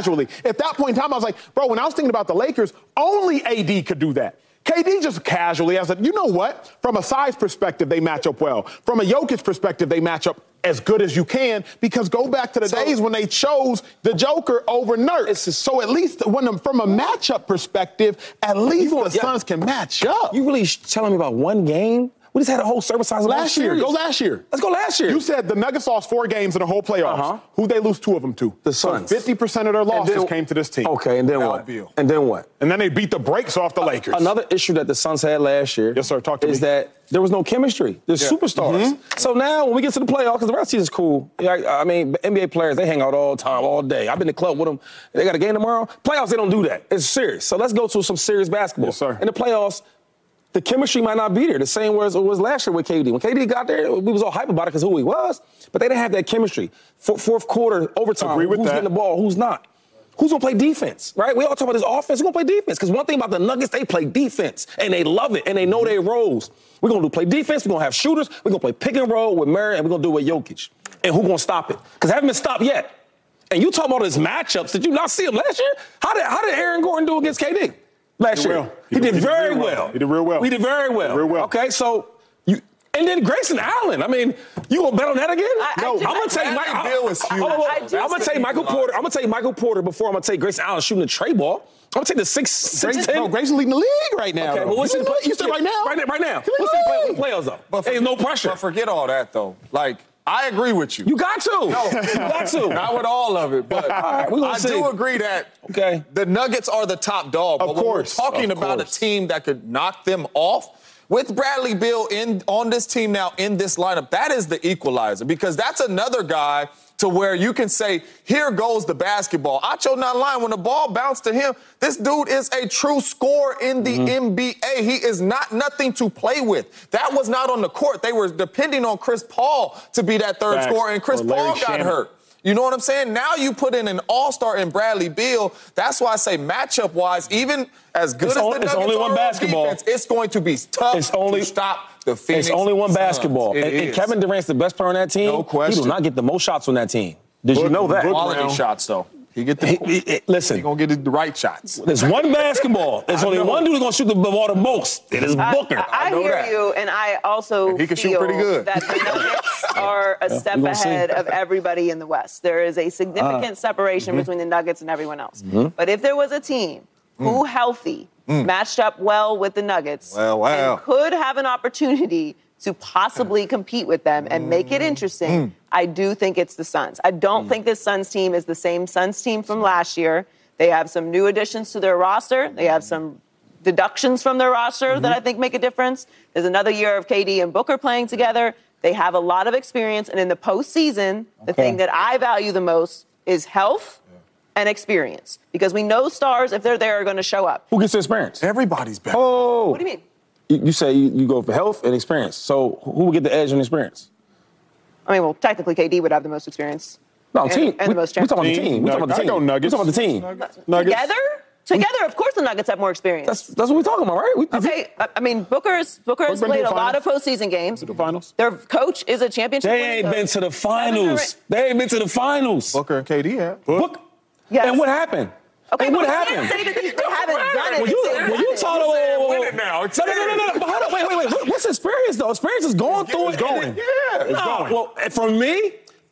At that point in time, I was like, bro, when I was thinking about the Lakers, only AD could do that. KD just casually, I said, you know what? From a size perspective, they match up well. From a Jokic perspective, they match up as good as you can because go back to the days when they chose the Joker over Nurse. So at least from a matchup perspective, at least the Suns can match up. You really telling me about one game? We just had a whole service size last year. Go last year. Let's go last year. You said the Nuggets lost 4 games in the whole playoffs. Who'd they lose 2 of them to? The Suns. So 50% of their losses came to this team. Okay, and then what? And then what? And then they beat the brakes off the Lakers. Another issue that the Suns had last year is that there was no chemistry. There's superstars. So now when we get to the playoffs, because the rest of the season's cool. I mean, NBA players, they hang out all the time, all day. I've been to the club with them. They got a game tomorrow. Playoffs, they don't do that. It's serious. So let's go to some serious basketball. Yes, sir. In the playoffs, the chemistry might not be there, the same way as it was last year with KD. When KD got there, we was all hype about it because who he was, but they didn't have that chemistry. Fourth quarter, overtime, who's getting the ball, who's not? Who's going to play defense, right? We all talk about this offense. Who's going to play defense? Because one thing about the Nuggets, they play defense, and they love it, and they know their roles. We're going to play defense. We're going to have shooters. We're going to play pick and roll with Murray, and we're going to do it with Jokic. And who's going to stop it? Because they haven't been stopped yet. And you talking about his matchups. Did you not see him last year? How did Aaron Gordon do against KD? Last year. He did very well. He did real well. He did very well. Real well. Okay, so and then Grayson Allen. I mean, you gonna bet on that again? No, I'm gonna take Michael Porter. I'm gonna take Michael Porter before I'm gonna take Grayson Allen shooting the tray ball. I'm gonna take the 6'10". No, Grayson leading the league right now. Okay, well, you said right now. Right now. What's the playoffs though? But There's no pressure. But forget all that though. Like, I agree with you. You got to. No, you got to. Not with all of it, but I do agree that the Nuggets are the top dog. But when we're talking about a team that could knock them off, with Bradley Beal on this team now in this lineup, that is the equalizer because that's another guy to where you can say, here goes the basketball. Acho not lying. When the ball bounced to him, this dude is a true scorer in the NBA. He is not nothing to play with. That was not on the court. They were depending on Chris Paul to be that third scorer, and Chris Paul got hurt. You know what I'm saying? Now you put in an all-star in Bradley Beal. That's why I say matchup-wise, even as good as the Nuggets only one are on basketball. defense, it's going to be tough to stop the Phoenix It's only one Suns. basketball. And Kevin Durant's the best player on that team. No question. He do not get the most shots on that team. Did you know that? Quality shots, though. He get the listen. He gonna get the right shots. There's one basketball. There's only one dude who's gonna shoot the ball the most. It is Booker. I hear you, and I also he can feel shoot pretty good. that the Nuggets are a step ahead of everybody in the West. There is a significant separation between the Nuggets and everyone else. But if there was a team who healthy matched up well with the Nuggets and could have an opportunity to possibly compete with them and make it interesting, I do think it's the Suns. I don't think this Suns team is the same Suns team from last year. They have some new additions to their roster. They have some deductions from their roster that I think make a difference. There's another year of KD and Booker playing together. They have a lot of experience. And in the postseason, the thing that I value the most is health and experience. Because we know stars, if they're there, are going to show up. Who gets the experience? Everybody's better. Oh. What do you mean? You say you go for health and experience. So who would get the edge on experience? I mean, well, technically, KD would have the most experience. No, team. And the most we talking about the team. We talking about the team. Nuggets. We talking about the team. Nuggets. Together, of course, the Nuggets have more experience. That's what we're talking about, right? Okay, I mean, Booker's played a lot of postseason games. To the finals. Their coach is a championship. They ain't been to the finals. They ain't been to the finals. Booker and KD have. Book. Yes. And what happened? Okay, and but what you happened? can't say that they haven't done it. When you talk about win it now. No. But hold on, wait. What's experience though? Experience is going through it. Going. It's going. Well, for me,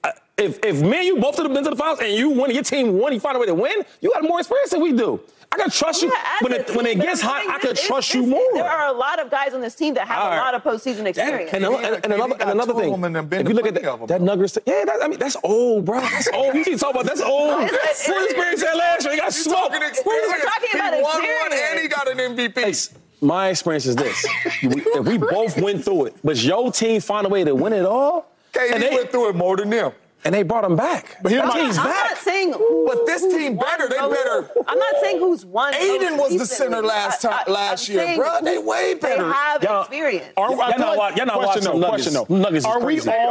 if me and you both have been to the finals and you won, your team won, you find a way to win, you got more experience than we do. I can trust you. When it gets hot, I can trust you more. There are a lot of guys on this team that have a lot of postseason experience. And another thing, if you look at that Nuggets, that's old, bro. That's old. You keep talking about that's old. What experience that last year? He got smoked. We're talking about he won one and he got an MVP. My experience is this. If we both went through it, but your team found a way to win it all, KD went through it more than them. And they brought him back. But I'm not saying who. But this team better. They better. I'm not saying who's won. Aiden was the center last year, bro. They way better. They have experience. Y'all not watching Nuggets. Nuggets are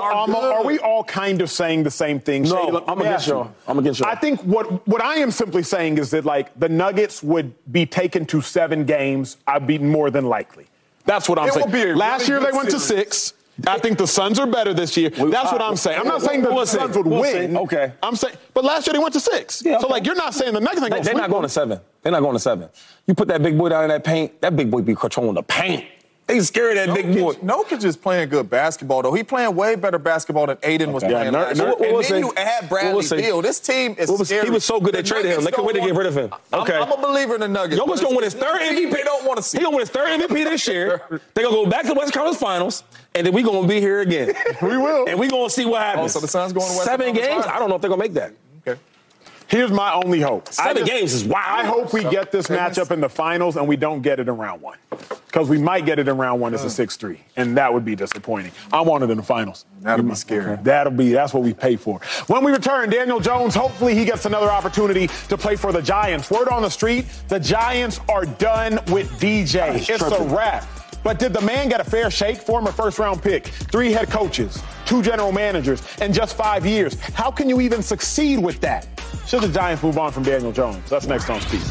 we all kind of saying the same thing? No, I'm against y'all. I think what I am simply saying is that, like, the Nuggets would be taken to 7 games. I'd be more than likely. That's what I'm saying. Last year they went to 6. I think the Suns are better this year. That's what I'm saying. I'm not saying the Suns would win. Okay. I'm saying, but last year they went to 6. Yeah, okay. So, like, you're not saying the Nuggets ain't going to They're not going to 7. They're not going to 7. You put that big boy down in that paint, that big boy be controlling the paint. They scared that big boy. Jokic is playing good basketball, though. He playing way better basketball than Aiden was playing last year. And then you add Bradley Beal. This team is scary. He was so good they traded him. They couldn't wait to get rid of him. Okay. I'm a believer in the Nuggets. Jokic's going to win his third MVP. They don't want to see. He's going to win his third MVP this year. They're going to go back to the Western Conference Finals, and then we're going to be here again. We will. And we're going to see what happens. So the Suns going to Western 7 games? Finals? I don't know if they're going to make that. Okay. Here's my only hope. 7 games is wild. I hope we get this matchup in the finals and we don't get it in round 1. Because we might get it in round 1 as a 6-3. And that would be disappointing. I want it in the finals. That'll be scary. That's what we pay for. When we return, Daniel Jones, hopefully he gets another opportunity to play for the Giants. Word on the street, the Giants are done with DJ. It's a wrap. But did the man get a fair shake? Former first-round pick, 3 head coaches, 2 general managers, in just 5 years. How can you even succeed with that? Should the Giants move on from Daniel Jones? That's next on Speed.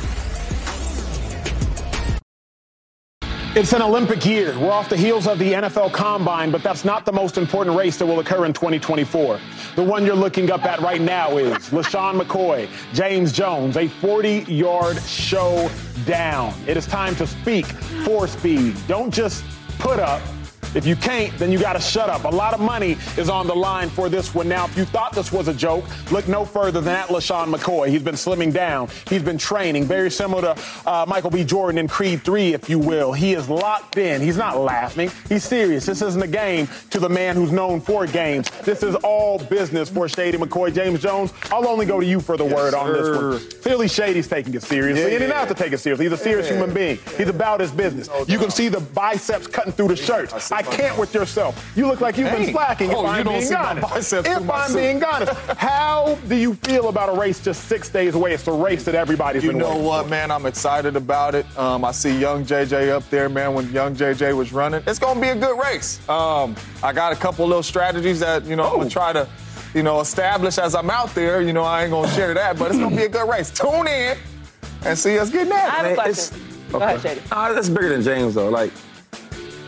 It's an Olympic year. We're off the heels of the NFL Combine, but that's not the most important race that will occur in 2024. The one you're looking up at right now is LaShawn McCoy, James Jones, a 40-yard showdown. It is time to speak for speed. Don't just put up. If you can't, then you got to shut up. A lot of money is on the line for this one. Now, if you thought this was a joke, look no further than at LaShawn McCoy. He's been slimming down. He's been training, very similar to Michael B. Jordan in Creed 3, if you will. He is locked in. He's not laughing. He's serious. This isn't a game to the man who's known for games. This is all business for Shady McCoy. James Jones, I'll only go to you for the word on this one. Clearly, Shady's taking it seriously, and he doesn't have to take it seriously. He's a serious human being. He's about his business. You can see the biceps cutting through the shirt. I can't with yourself. You look like you've been slacking, if I'm being honest. If I'm being honest. How do you feel about a race just 6 days away? It's a race that everybody's been waiting for. You know what, man? I'm excited about it. I see young JJ up there, man, when young JJ was running. It's going to be a good race. I got a couple little strategies that, I'm going to try to, establish as I'm out there. I ain't going to share that, but it's going to be a good race. Tune in and see us getting at it. I have a question. Go ahead, Shady. That's bigger than James, though. Like,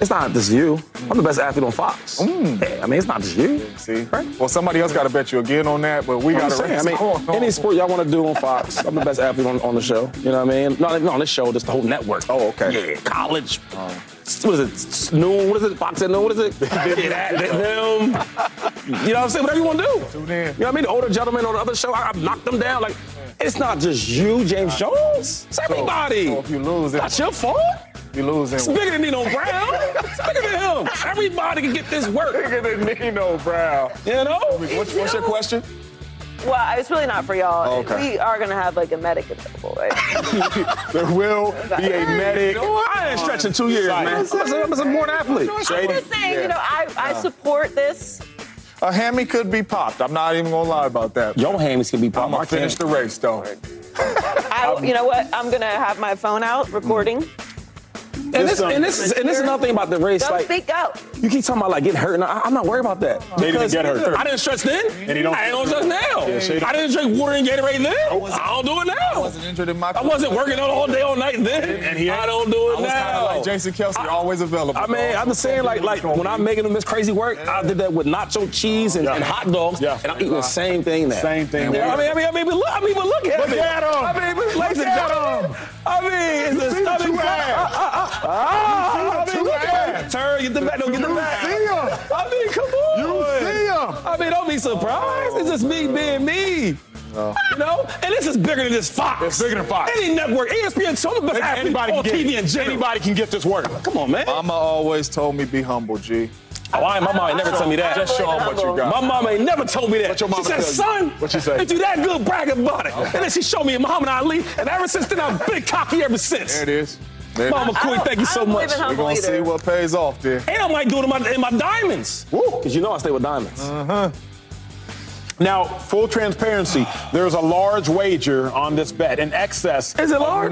It's not just you. I'm the best athlete on Fox. Yeah, I mean, it's not just you. See? Right? Well, somebody else got to bet you again on that, but we got to I mean, any sport y'all want to do on Fox, I'm the best athlete on the show. You know what I mean? Not on this show, just the whole network. Oh, okay. Yeah, college. What is it? Noon? What is it? Fox at noon? What is it? Them. You know what I'm saying? Whatever you want to do. Tune in. You know what I mean? The older gentlemen on the other show, I've knocked them down. Like, it's not just you, James Jones. It's everybody. So if you lose, that's your fault. You lose. It's bigger than Nino Brown. It's bigger than him. Everybody can get this work. Bigger than Nino Brown. You know? What's your question? Well, it's really not for y'all. Oh, okay. We are going to have like a medic available, right? There will be a medic. I ain't stretching 2 years, man. I'm a born athlete. I'm just saying, you know, I support this. A hammy could be popped. I'm not even going to lie about that. Your hammies can be popped. I'm going to finish the race, though. You know what? I'm going to have my phone out recording. And this is another thing about the race. Don't like, speak out. You keep talking about like getting hurt, and I'm not worried about that. They didn't get hurt. I didn't stretch then. And he don't. I ain't gonna stretch now. I didn't drink water and Gatorade then. I don't do it now. I wasn't injured in my I wasn't working out all day, all night then. And I don't do it I was kind now. of like Jason Kelsey, always available. I mean, I'm just saying, like when I'm making this crazy work, I did that with nacho cheese and hot dogs, and I'm eating the same thing now. Same thing. Yeah, I mean, but look at me. Look at him. I mean, but ladies and gentlemen, I mean, it's a stomach I mean, look at it. Turn, get the back. Don't get the back. You see him. I mean, come on. You see him. I mean, don't be surprised. It's just me being me. You know? And this is bigger than this Fox. It's bigger than Fox. Any network, ESPN, some of the best athletes on TV in general. Anybody can get this work. Come on, man. Mama always told me be humble, G. Oh, my mama ain't never told me that. Just show them what you got. My mama ain't never told me that. What your mama she said, tell you? son, What she say? if you that good, brag about it. And then she showed me Muhammad Ali, and ever since then, I've been cocky ever since. There it is. Mama Queen, thank you so much. We're going to see what pays off there. And I might do it in my diamonds. Because you know I stay with diamonds. Now, full transparency, there's a large wager on this bet in excess Is it of large?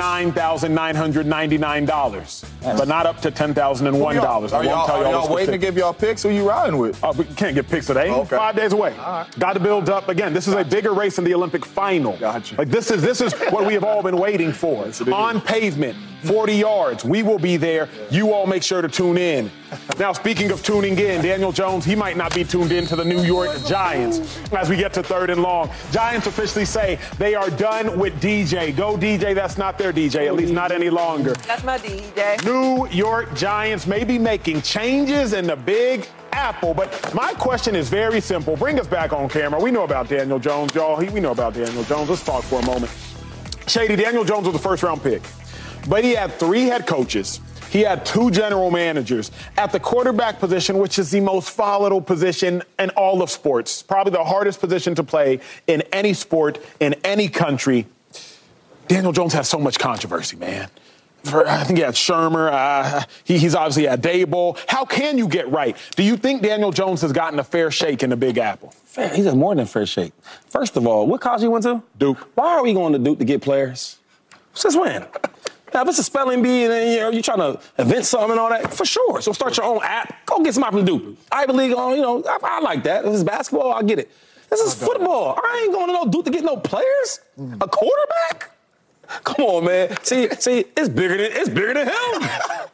$9,999, but not up to $10,001. I won't tell Are y'all y'all waiting to give y'all picks? Who you riding with? Oh, we can't get picks today. Okay. 5 days away. Got to build up. Again, this is a bigger race than the Olympic final. Gotcha. Like this is what we have all been waiting for. On pavement, 40 yards. We will be there. You all make sure to tune in. Now, speaking of tuning in, Daniel Jones, he might not be tuned in to the New York Giants as we get to 3rd and long. Giants officially say they are done with DJ. Go DJ, that's not their DJ, at least not any longer. That's my DJ. New York Giants may be making changes in the Big Apple, but my question is very simple. Bring us back on camera. We know about Daniel Jones, y'all. We know about Daniel Jones. Let's talk for a moment. Shady, Daniel Jones was the first-round pick, but he had 3 head coaches. He had 2 general managers at the quarterback position, which is the most volatile position in all of sports, probably the hardest position to play in any sport, in any country. Daniel Jones has so much controversy, man. I think he had Shermer. He's obviously had Daboll. How can you get right? Do you think Daniel Jones has gotten a fair shake in the Big Apple? He's a more than fair shake. First of all, what college you went to? Duke. Why are we going to Duke to get players? Since when? Now, if it's a spelling bee and you're trying to invent something and all that, for sure. So start your own app. Go get somebody from Duke. Ivy League, I like that. This is basketball, I get it. This is football. I ain't going to no Duke to get no players. A quarterback? Come on, man. See, it's bigger than him.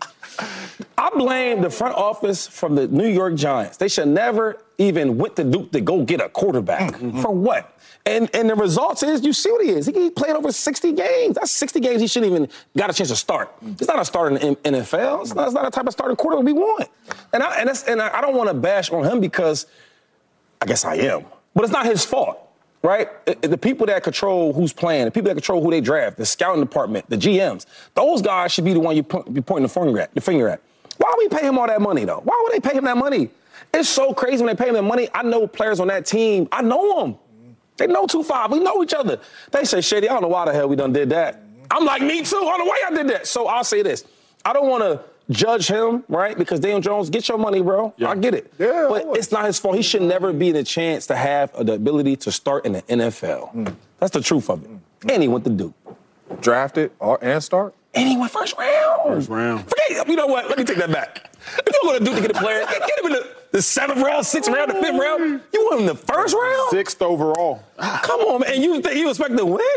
I blame the front office from the New York Giants. They should never even went to Duke to go get a quarterback. For what? And the results is, you see what he is. He played over 60 games. That's 60 games he shouldn't even got a chance to start. It's not a starter in the NFL. It's not a type of starting quarterback we want. And I don't want to bash on him because I guess I am. But it's not his fault, right? The people that control who's playing, the people that control who they draft, the scouting department, the GMs, those guys should be the one you're pointing the finger at. Why would we pay him all that money, though? Why would they pay him that money? It's so crazy when they pay him that money. I know players on that team. I know them. They know 2-5. We know each other. They say, Shady, I don't know why the hell we done did that. I'm like, me too. I don't know why y'all did that. So I'll say this. I don't want to judge him, right? Because Daniel Jones, get your money, bro. Yeah. I get it. Yeah, but it's not his fault. He should never be the chance to have the ability to start in the NFL. That's the truth of it. And he went to Duke. Drafted and start? And he went first round. First round. Forget, you know what? Let me take that back. If you want to do to get a player, get him in the 7th round, 6th round, the 5th round. You want him in the 1st round? 6th overall. Come on, man. And you think you expect to win?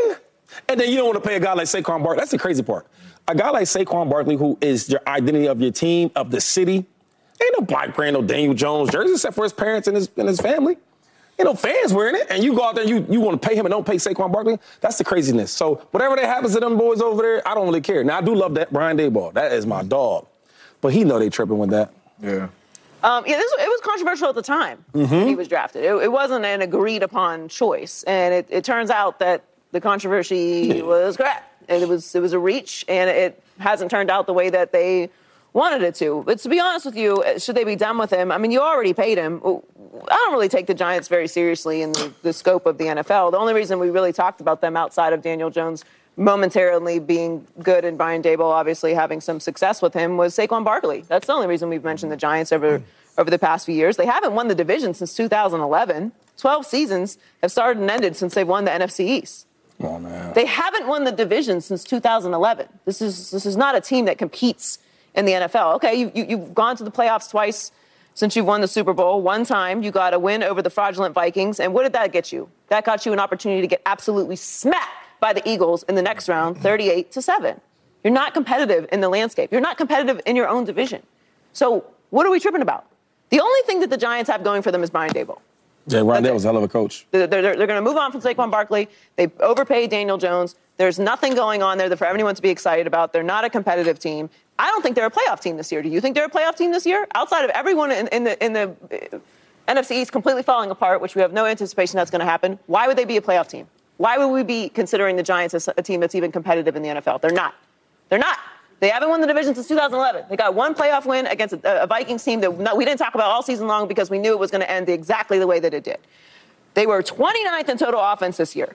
And then you don't want to pay a guy like Saquon Barkley. That's the crazy part. A guy like Saquon Barkley, who is your identity of your team, of the city, ain't no black brand, no Daniel Jones jersey, except for his parents and his family. Ain't no fans wearing it. And you go out there and you want to pay him and don't pay Saquon Barkley. That's the craziness. So whatever that happens to them boys over there, I don't really care. Now, I do love that Brian Daboll. That is my dog. But he know they tripping with that. Yeah. It was controversial at the time when he was drafted. It wasn't an agreed-upon choice. And it turns out that the controversy was correct. It was a reach, and it hasn't turned out the way that they wanted it to. But to be honest with you, should they be done with him? I mean, you already paid him. I don't really take the Giants very seriously in the scope of the NFL. The only reason we really talked about them outside of Daniel Jones momentarily being good and Brian Daboll obviously having some success with him was Saquon Barkley. That's the only reason we've mentioned the Giants over the past few years. They haven't won the division since 2011. 12 seasons have started and ended since they've won the NFC East. Oh, man. They haven't won the division since 2011. This is not a team that competes in the NFL. Okay, you've gone to the playoffs twice since you've won the Super Bowl. One time you got a win over the fraudulent Vikings. And what did that get you? That got you an opportunity to get absolutely smacked by the Eagles in the next round, 38-7. You're not competitive in the landscape. You're not competitive in your own division. So what are we tripping about? The only thing that the Giants have going for them is Brian Daboll. Yeah, Brian Daboll's a hell of a coach. They're going to move on from Saquon Barkley. They overpaid Daniel Jones. There's nothing going on there for anyone to be excited about. They're not a competitive team. I don't think they're a playoff team this year. Do you think they're a playoff team this year? Outside of everyone in the NFC East completely falling apart, which we have no anticipation that's going to happen, why would they be a playoff team? Why would we be considering the Giants as a team that's even competitive in the NFL? They're not. They're not. They haven't won the division since 2011. They got one playoff win against a Vikings team that we didn't talk about all season long because we knew it was going to end exactly the way that it did. They were 29th in total offense this year.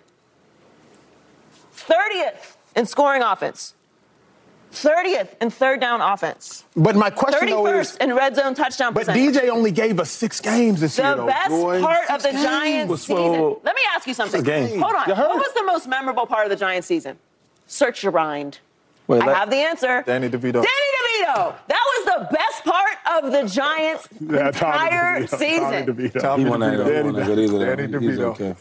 30th in scoring offense. 30th in third down offense. But my question, though, is... 31st in red zone touchdown percentage. But DJ only gave us 6 games this year, The best part of the Giants season... Let me ask you something. Hold on. What was the most memorable part of the Giants season? Search your mind. Wait, I have the answer. Danny DeVito. Danny DeVito. That was the best part of the Giants' entire season. He won that. Danny DeVito.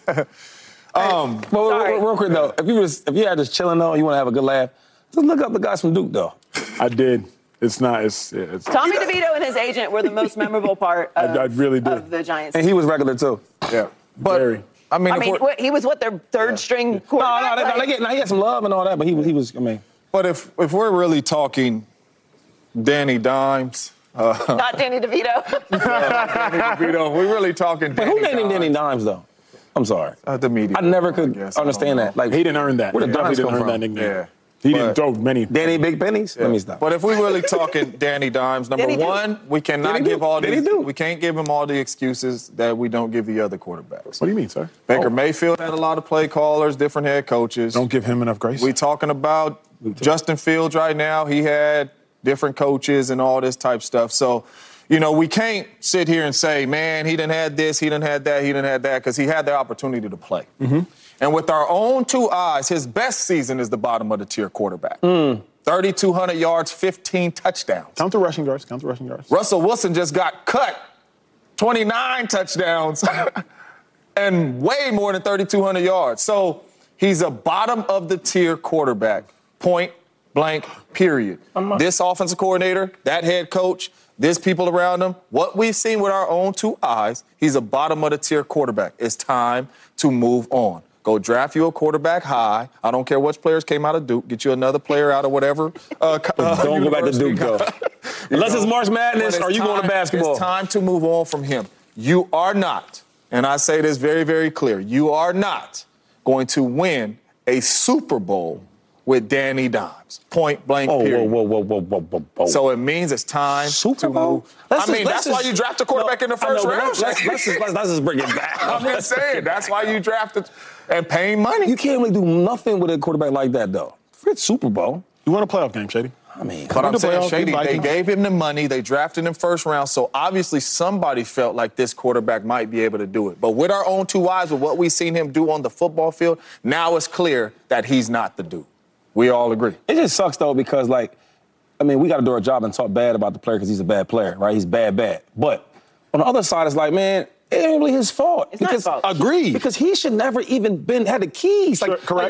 Sorry. Real quick, though, if you had just chilling, though, you want to have a good laugh, just look up the guys from Duke, though. I did. It's not. It's Tommy DeVito and his agent were the most memorable part of, I really did. of the Giants. And he was regular, too. Yeah. But, Very. I mean, he was their third string quarterback? He had some love and all that, but he was, I mean. But if we're really talking Danny Dimes. Not Danny DeVito. Danny DeVito. We're really talking Danny Who named him Danny Dimes, though? I'm sorry. The media. I never could understand that. Like, he didn't earn that. Where the Dimes didn't come earn from? that nickname. Yeah. He didn't throw many. Danny Big Pennies? Yeah. Let me stop. But if we're really talking Danny Dimes, number one, we cannot give all these. We can't give him all the excuses that we don't give the other quarterbacks. What do you mean, sir? Baker Mayfield had a lot of play callers, different head coaches. Don't give him enough grace. We talking about Justin Fields right now. He had different coaches and all this type stuff. So, we can't sit here and say, man, he didn't have this, he didn't have that, he didn't have that, because he had the opportunity to play. Mm-hmm. And with our own 2 eyes, his best season is the bottom of the tier quarterback. 3,200 yards, 15 touchdowns. Count the rushing yards. Russell Wilson just got cut 29 touchdowns and way more than 3,200 yards. So he's a bottom of the tier quarterback, point blank, period. This offensive coordinator, that head coach, there's people around him. What we've seen with our own 2 eyes, he's a bottom of the tier quarterback. It's time to move on. Go draft you a quarterback high. I don't care which players came out of Duke. Get you another player out of whatever. Don't go back to Duke, though. Unless it's March Madness, or you going to basketball. It's time to move on from him. You are not, and I say this very, very clear, you are not going to win a Super Bowl with Danny Dimes. Point blank, period. Whoa. So it means it's time to move. That's why you draft a quarterback in the first round. Let's just bring it back. I'm just saying, that's why you drafted and paying money. You can't really do nothing with a quarterback like that, though. Forget Super Bowl. You won a playoff game, Shady. I mean, but I'm saying, Shady, they gave him the money. They drafted him first round. So obviously somebody felt like this quarterback might be able to do it. But with our own 2 eyes, with what we've seen him do on the football field, now it's clear that he's not the dude. We all agree. It just sucks, though, because, we got to do our job and talk bad about the player because he's a bad player, right? He's bad. But on the other side, it's like, man, it ain't really his fault. It's not his fault. Agreed. Because he should never even had the keys. Correct.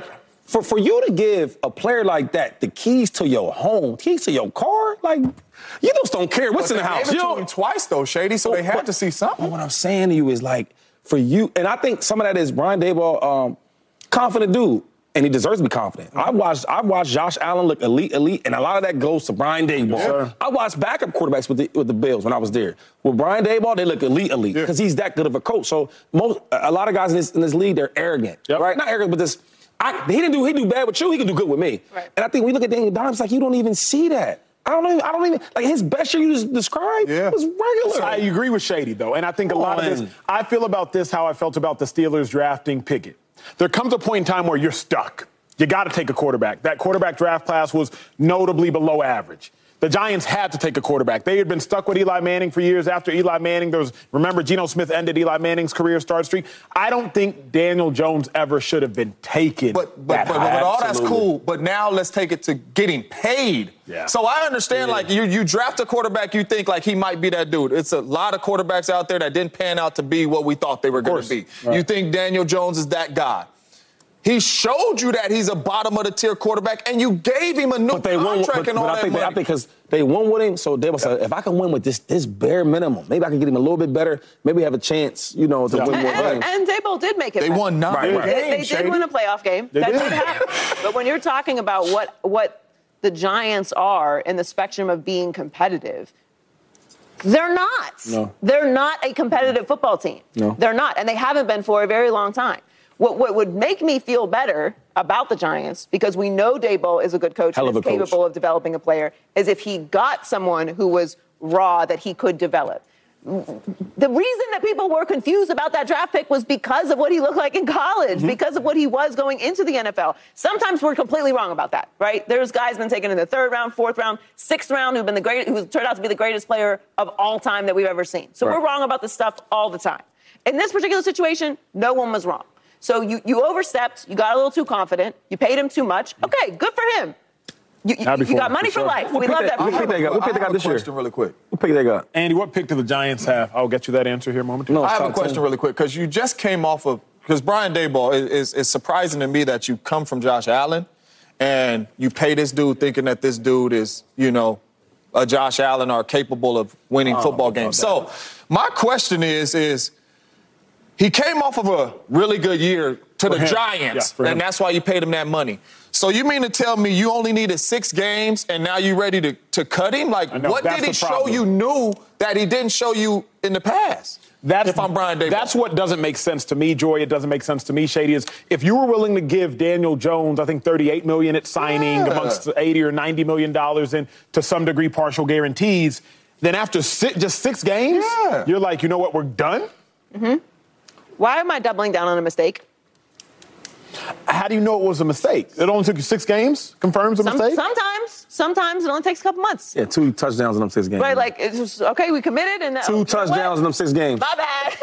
For you to give a player like that the keys to your home, keys to your car, like, you just don't care what's in the house. They gave it to him twice, though, Shady, so they had to see something. What I'm saying to you is, like, for you, and I think some of that is Brian Daboll, confident dude, and he deserves to be confident. I watched Josh Allen look elite, and a lot of that goes to Brian Daboll. Yes, I watched backup quarterbacks with the Bills when I was there. With Brian Daboll, they look elite, because he's that good of a coach. So a lot of guys in this league, they're arrogant, right? Not arrogant, but this. He didn't do bad with you. He can do good with me. Right. And I think when you look at Daniel Dimes, like, you don't even see that. I don't even like his best year you just described was regular. I agree with Shady, though. And I think a lot of this, I feel about this how I felt about the Steelers drafting Pickett. There comes a point in time where you're stuck. You got to take a quarterback. That quarterback draft class was notably below average. The Giants had to take a quarterback. They had been stuck with Eli Manning for years. After Eli Manning, remember, Geno Smith ended Eli Manning's career start streak. I don't think Daniel Jones ever should have been taken. But all that's cool. But now let's take it to getting paid. Yeah. So I understand, like, you draft a quarterback, you think, like, he might be that dude. It's a lot of quarterbacks out there that didn't pan out to be what we thought they were going to be. Right. You think Daniel Jones is that guy. He showed you that he's a bottom-of-the-tier quarterback, and you gave him a new contract and all that money. I think because they won with him, so Daboll said, if I can win with this bare minimum, maybe I can get him a little bit better, maybe have a chance, to win more games. And Daboll did make it They won 9 games, They did win a playoff game. That did happen. But when you're talking about what the Giants are in the spectrum of being competitive, they're not. No. They're not a competitive football team. No. They're not, and they haven't been for a very long time. What would make me feel better about the Giants, because we know Daboll is a good coach and is capable of developing a player, is if he got someone who was raw that he could develop. The reason that people were confused about that draft pick was because of what he looked like in college, because of what he was going into the NFL. Sometimes we're completely wrong about that, right? There's guys been taken in the 3rd round, 4th round, 6th round who've turned out to be the greatest player of all time that we've ever seen. So we're wrong about this stuff all the time. In this particular situation, no one was wrong. So you overstepped, you got a little too confident, you paid him too much. Okay, good for him. You got money for life. We love that. What pick they got this year? Really quick. What pick they got? Andy, what pick do the Giants have? I'll get you that answer here momentarily. I have a question really quick, because you just came off of, because Brian Daboll is surprising to me that you come from Josh Allen and you pay this dude thinking that this dude is, a Josh Allen or capable of winning football games. So my question is he came off of a really good year to the Giants, and that's why you paid him that money. So you mean to tell me you only needed 6 games and now you ready to cut him? Like, what did he show you new that he didn't show you in the past? If I'm Brian Daboll. That's what doesn't make sense to me, Joy. It doesn't make sense to me, Shady, is if you were willing to give Daniel Jones, I think $38 million at signing, amongst $80 or $90 million in, to some degree, partial guarantees, then after just 6 games, you're like, you know what, we're done? Mm-hmm. Why am I doubling down on a mistake? How do you know it was a mistake? It only took you 6 games? Confirms a mistake? Sometimes it only takes a couple months. Yeah, 2 touchdowns in them 6 games. Right, like, it's just, okay, we committed. And 2 touchdowns in them 6 games. My bad.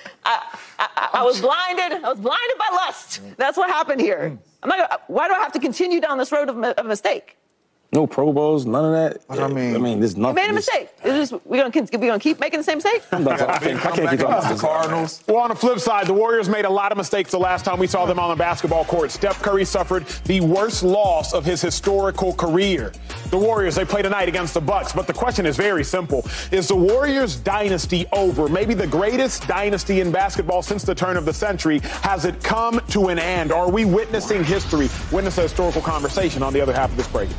I was blinded. I was blinded by lust. That's what happened here. Why do I have to continue down this road of a mistake? No Pro Bowls, none of that. I mean, there's nothing. You made a mistake. We're gonna keep making the same mistake. I can't keep talking the Cardinals. Well, on the flip side, the Warriors made a lot of mistakes the last time we saw them on the basketball court. Steph Curry suffered the worst loss of his historical career. The Warriors, they play tonight against the Bucks, but the question is very simple. Is the Warriors dynasty over? Maybe the greatest dynasty in basketball since the turn of the century. Has it come to an end? Are we witnessing history? Witness a historical conversation on the other half of this break.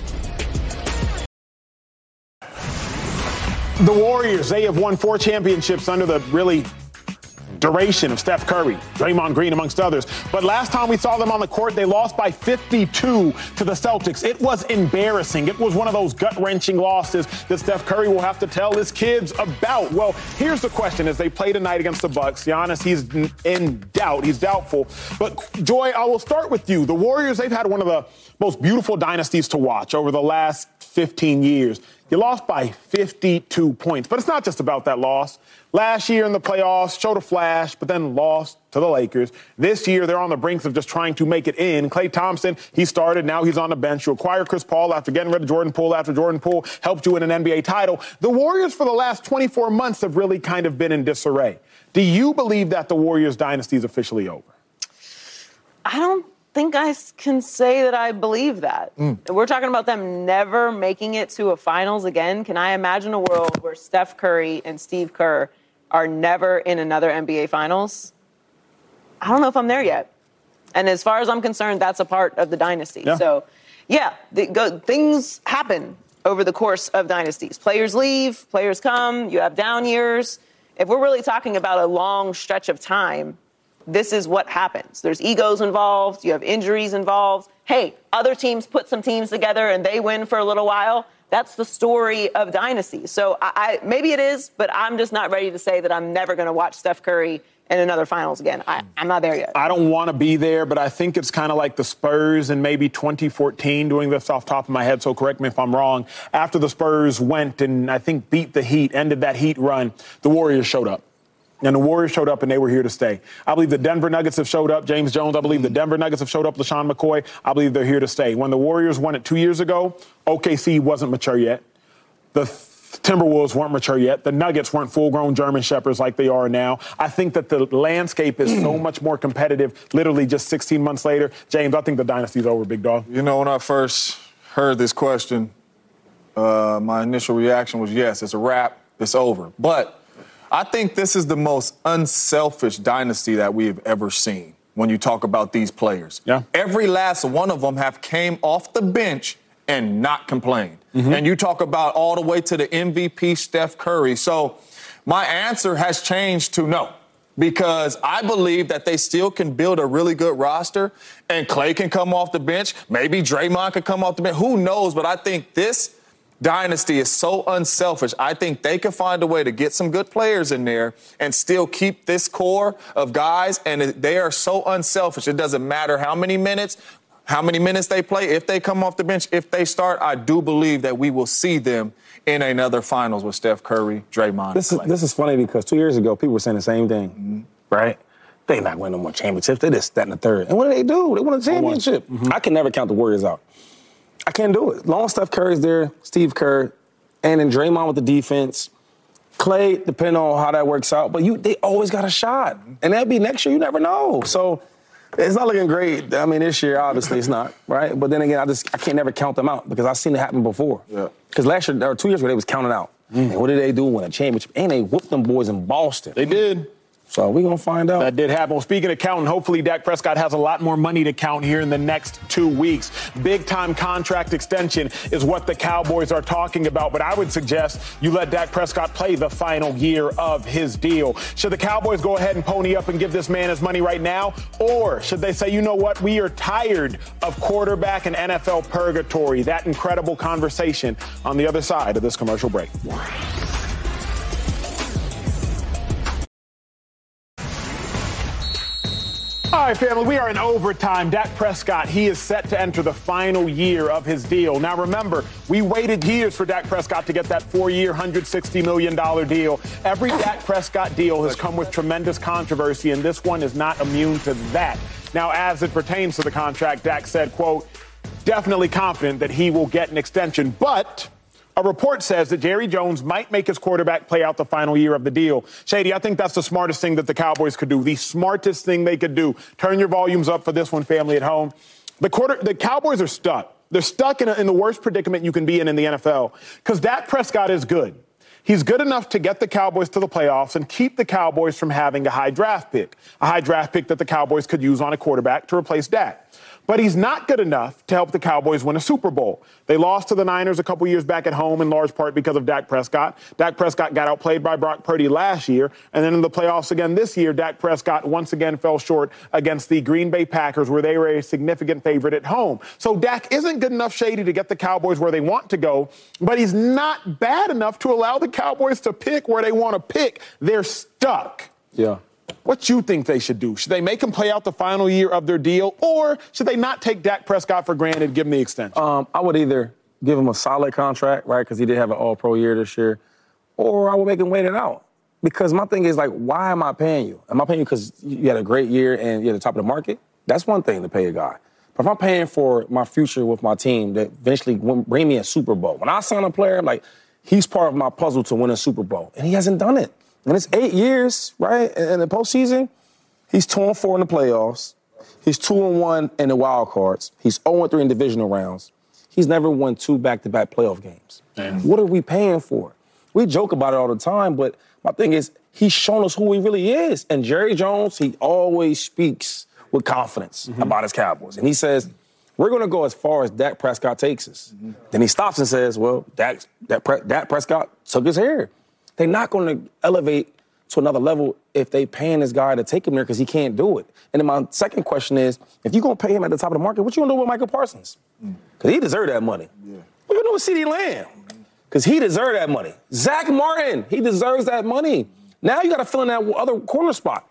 The Warriors, they have won 4 championships under the really duration of Steph Curry, Draymond Green, amongst others. But last time we saw them on the court, they lost by 52 to the Celtics. It was embarrassing. It was one of those gut-wrenching losses that Steph Curry will have to tell his kids about. Well, here's the question as they play tonight against the Bucks. Giannis, he's in doubt. He's doubtful. But, Joy, I will start with you. The Warriors, they've had one of the most beautiful dynasties to watch over the last 15 years. You lost by 52 points. But it's not just about that loss. Last year in the playoffs, showed a flash, but then lost to the Lakers. This year, they're on the brink of just trying to make it in. Klay Thompson, he started. Now he's on the bench. You acquire Chris Paul after getting rid of Jordan Poole, after Jordan Poole helped you win an NBA title. The Warriors for the last 24 months have really kind of been in disarray. Do you believe that the Warriors dynasty is officially over? I don't think I can say that I believe that. We're talking about them never making it to a finals again. Can I imagine a world where Steph Curry and Steve Kerr are never in another NBA finals? I don't know if I'm there yet. And as far as I'm concerned, that's a part of the dynasty. Yeah. So, yeah, things happen over the course of dynasties. Players leave, players come, you have down years. If we're really talking about a long stretch of time, this is what happens. There's egos involved, you have injuries involved. Hey, other teams put some teams together and they win for a little while. That's the story of dynasty. So maybe it is, but I'm just not ready to say that I'm never going to watch Steph Curry in another finals again. I'm not there yet. I don't want to be there, but I think it's kind of like the Spurs in maybe 2014, doing this off the top of my head, so correct me if I'm wrong. After the Spurs went and I think beat the Heat, ended that Heat run, the Warriors showed up. And the Warriors showed up, and they were here to stay. I believe the Denver Nuggets have showed up. James Jones, I believe the Denver Nuggets have showed up. LaShawn McCoy, I believe they're here to stay. When the Warriors won it 2 years ago, OKC wasn't mature yet. The Timberwolves weren't mature yet. The Nuggets weren't full-grown German Shepherds like they are now. I think that the landscape is so much more competitive literally just 16 months later. James, I think the dynasty's over, big dog. You know, when I first heard this question, my initial reaction was, yes, it's a wrap, it's over. But I think this is the most unselfish dynasty that we have ever seen when you talk about these players. Yeah. Every last one of them have came off the bench and not complained. And you talk about all the way to the MVP, Steph Curry. So my answer has changed to no, because I believe that they still can build a really good roster, and Clay can come off the bench. Maybe Draymond can come off the bench. Who knows? But I think this dynasty is so unselfish. I think they can find a way to get some good players in there and still keep this core of guys, and they are so unselfish. It doesn't matter how many minutes they play, if they come off the bench, if they start. I do believe that we will see them in another finals with Steph Curry, Draymond. This is funny because 2 years ago, people were saying the same thing, right? They not winning no more championships. They just that and the third. And what do? They won a championship. I can never count the Warriors out. I can't do it. Long Steph Curry's there, Steve Kerr, and then Draymond with the defense. Clay, depending on how that works out. But they always got a shot. And that'll be next year. You never know. So it's not looking great. I mean, this year, obviously, it's not, right? But then again, I can't never count them out because I've seen it happen before. Yeah. Because last year, or 2 years ago, they was counted out. And what did they do? Win a championship. And they whooped them boys in Boston. They did. So we're going to find out. That did happen. Well, speaking of counting, hopefully Dak Prescott has a lot more money to count here in the next 2 weeks. Big-time contract extension is what the Cowboys are talking about, but I would suggest you let Dak Prescott play the final year of his deal. Should the Cowboys go ahead and pony up and give this man his money right now? Or should they say, you know what, we are tired of quarterback and NFL purgatory? That incredible conversation on the other side of this commercial break. All right, family, we are in overtime. Dak Prescott, he is set to enter the final year of his deal. Now, remember, we waited years for Dak Prescott to get that 4-year, $160 million deal. Every Dak Prescott deal has come with tremendous controversy, and this one is not immune to that. Now, as it pertains to the contract, Dak said, quote, definitely confident that he will get an extension, but a report says that Jerry Jones might make his quarterback play out the final year of the deal. Shady, I think that's the smartest thing that the Cowboys could do. The smartest thing they could do. Turn your volumes up for this one, family at home. The Cowboys are stuck. They're stuck in the worst predicament you can be in the NFL because Dak Prescott is good. He's good enough to get the Cowboys to the playoffs and keep the Cowboys from having a high draft pick that the Cowboys could use on a quarterback to replace Dak. But he's not good enough to help the Cowboys win a Super Bowl. They lost to the Niners a couple years back at home in large part because of Dak Prescott. Dak Prescott got outplayed by Brock Purdy last year. And then in the playoffs again this year, Dak Prescott once again fell short against the Green Bay Packers where they were a significant favorite at home. So Dak isn't good enough, Shady, to get the Cowboys where they want to go, but he's not bad enough to allow the Cowboys to pick where they want to pick. They're stuck. Yeah. What you think they should do? Should they make him play out the final year of their deal, or should they not take Dak Prescott for granted and give him the extension? I would either give him a solid contract, right, because he did have an all-pro year this year, or I would make him wait it out. Because my thing is, like, why am I paying you? Am I paying you because you had a great year and you're at the top of the market? That's one thing to pay a guy. But if I'm paying for my future with my team that eventually bring me a Super Bowl, when I sign a player, I'm like, he's part of my puzzle to win a Super Bowl, and he hasn't done it. And it's 8 years, right? In the postseason, he's 2-4 in the playoffs. He's 2-1 in the wild cards. He's 0-3 in divisional rounds. He's never won 2 back-to-back playoff games. What are we paying for? We joke about it all the time, but my thing is, he's shown us who he really is. And Jerry Jones, he always speaks with confidence about his Cowboys. And he says, we're going to go as far as Dak Prescott takes us. Then he stops and says, well, Dak Prescott took us here. They're not going to elevate to another level if they paying this guy to take him there because he can't do it. And then my second question is, if you're going to pay him at the top of the market, what you going to do with Michael Parsons? Because he deserved that money. What you going to do with CeeDee Lamb? Because he deserved that money. Zach Martin, he deserves that money. Now you got to fill in that other corner spot.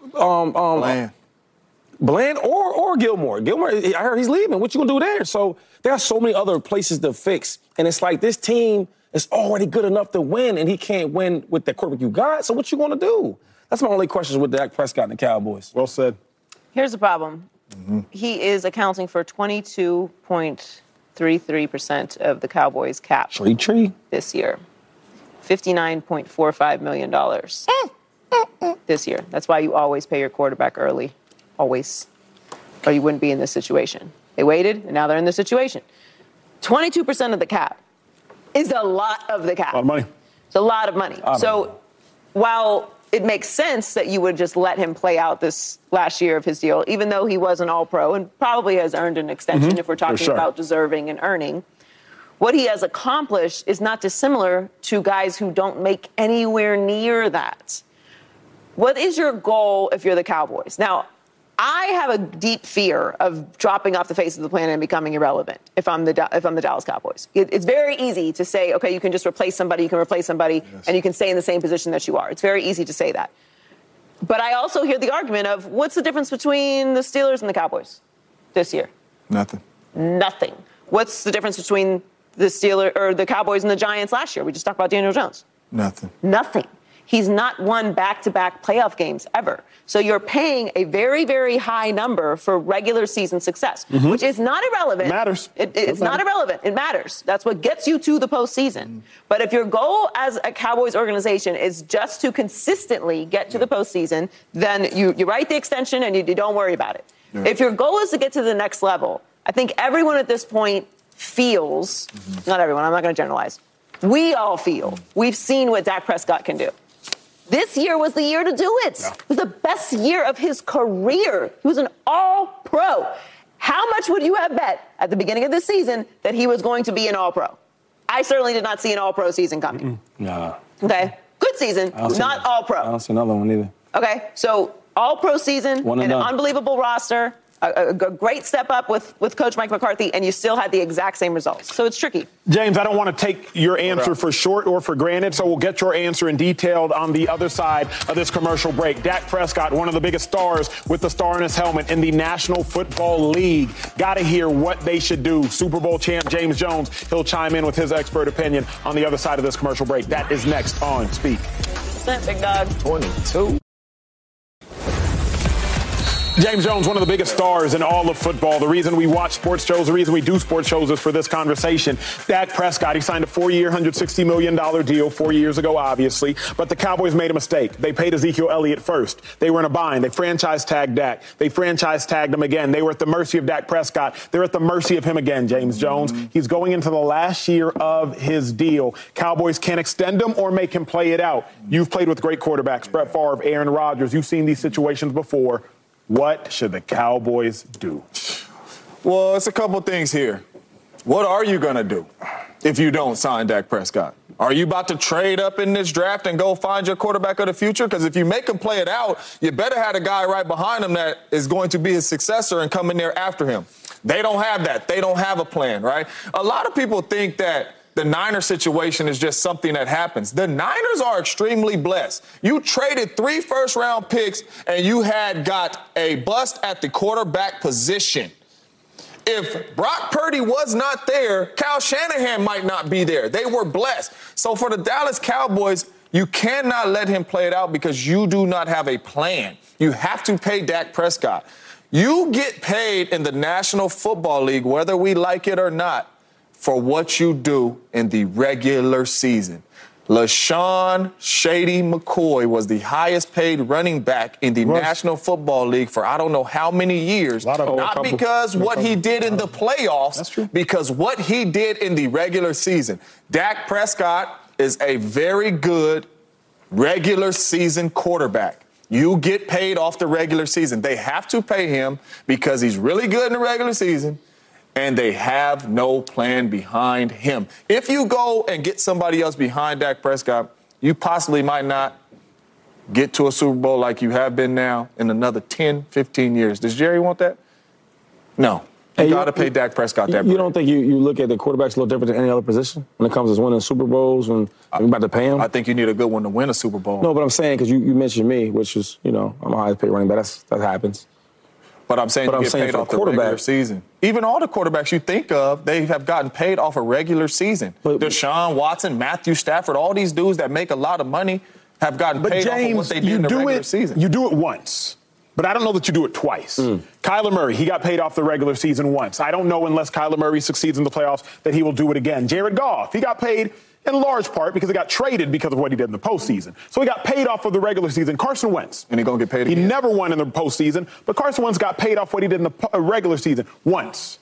Bland or Gilmore. Gilmore, I heard he's leaving. What you going to do there? So there are so many other places to fix. And it's like this team is already good enough to win, and he can't win with the quarterback you got. So what you going to do? That's my only questions with Dak Prescott and the Cowboys. Well said. Here's the problem. He is accounting for 22.33% of the Cowboys' cap this year. $59.45 million this year. That's why you always pay your quarterback early. Always. Or you wouldn't be in this situation. They waited, and now they're in this situation. 22% of the cap is a lot of the cap. A lot of money. It's a lot of money. So while it makes sense that you would just let him play out this last year of his deal, even though he was an all-pro and probably has earned an extension if we're talking about deserving and earning, what he has accomplished is not dissimilar to guys who don't make anywhere near that. What is your goal if you're the Cowboys? Now, I have a deep fear of dropping off the face of the planet and becoming irrelevant if I'm the Dallas Cowboys. It's very easy to say, okay, you can just replace somebody, and you can stay in the same position that you are. It's very easy to say that. But I also hear the argument of, what's the difference between the Steelers and the Cowboys this year? Nothing. What's the difference between the Steelers or the Cowboys and the Giants last year? We just talked about Daniel Jones. Nothing. He's not won back-to-back playoff games ever. So you're paying a very, very high number for regular season success, which is not irrelevant. It matters. It's not irrelevant. It matters. That's what gets you to the postseason. But if your goal as a Cowboys organization is just to consistently get to the postseason, then you write the extension and you don't worry about it. If your goal is to get to the next level, I think everyone at this point feels, not everyone, I'm not going to generalize, we all feel, we've seen what Dak Prescott can do. This year was the year to do it. It was the best year of his career. He was an all-pro. How much would you have bet at the beginning of this season that he was going to be an all-pro? I certainly did not see an all-pro season coming. Okay? Good season, not all-pro. I don't see another one either. Okay? So all-pro season, an unbelievable roster, a great step up with Coach Mike McCarthy, and you still had the exact same results. So it's tricky. James, I don't want to take your answer for short or for granted, so we'll get your answer in detailed on the other side of this commercial break. Dak Prescott, one of the biggest stars with the star in his helmet in the National Football League. Got to hear what they should do. Super Bowl champ James Jones, he'll chime in with his expert opinion on the other side of this commercial break. That is next on Speak. Big dog. 22. James Jones, one of the biggest stars in all of football. The reason we watch sports shows, the reason we do sports shows is for this conversation. Dak Prescott, he signed a 4-year, $160 million deal 4 years ago, obviously. But the Cowboys made a mistake. They paid Ezekiel Elliott first. They were in a bind. They franchise tagged Dak. They franchise tagged him again. They were at the mercy of Dak Prescott. They're at the mercy of him again, James Jones. He's going into the last year of his deal. Cowboys can't extend him or make him play it out. You've played with great quarterbacks, Brett Favre, Aaron Rodgers. You've seen these situations before. What should the Cowboys do? Well, it's a couple things here. What are you going to do if you don't sign Dak Prescott? Are you about to trade up in this draft and go find your quarterback of the future? Because if you make him play it out, you better have a guy right behind him that is going to be his successor and come in there after him. They don't have that. They don't have a plan, right? A lot of people think that the Niners situation is just something that happens. The Niners are extremely blessed. You traded 3 first-round picks, and you had got a bust at the quarterback position. If Brock Purdy was not there, Kyle Shanahan might not be there. They were blessed. So for the Dallas Cowboys, you cannot let him play it out because you do not have a plan. You have to pay Dak Prescott. You get paid in the National Football League, whether we like it or not, for what you do in the regular season. LaShawn Shady McCoy was the highest paid running back in the National Football League for I don't know how many years. Not because what he did in the playoffs, because what he did in the regular season. Dak Prescott is a very good regular season quarterback. You get paid off the regular season. They have to pay him because he's really good in the regular season, and they have no plan behind him. If you go and get somebody else behind Dak Prescott, you possibly might not get to a Super Bowl like you have been now in another 10, 15 years. Does Jerry want that? No. You got to pay Dak Prescott that. You don't think you look at the quarterbacks a little different than any other position when it comes to winning Super Bowls when you're about to pay him? I think you need a good one to win a Super Bowl. No, but I'm saying because you mentioned me, which is, I'm a highest paid running back. That happens. But I'm saying you get paid off the regular season. Even all the quarterbacks you think of, they have gotten paid off a regular season. Deshaun Watson, Matthew Stafford, all these dudes that make a lot of money have gotten paid off of what they did in the regular season. You do it once, but I don't know that you do it twice. Kyler Murray, he got paid off the regular season once. I don't know unless Kyler Murray succeeds in the playoffs that he will do it again. Jared Goff, he got paid in large part because he got traded because of what he did in the postseason. So he got paid off of the regular season. Carson Wentz. And he's going to get paid again. He never won in the postseason, but Carson Wentz got paid off what he did in the regular season once.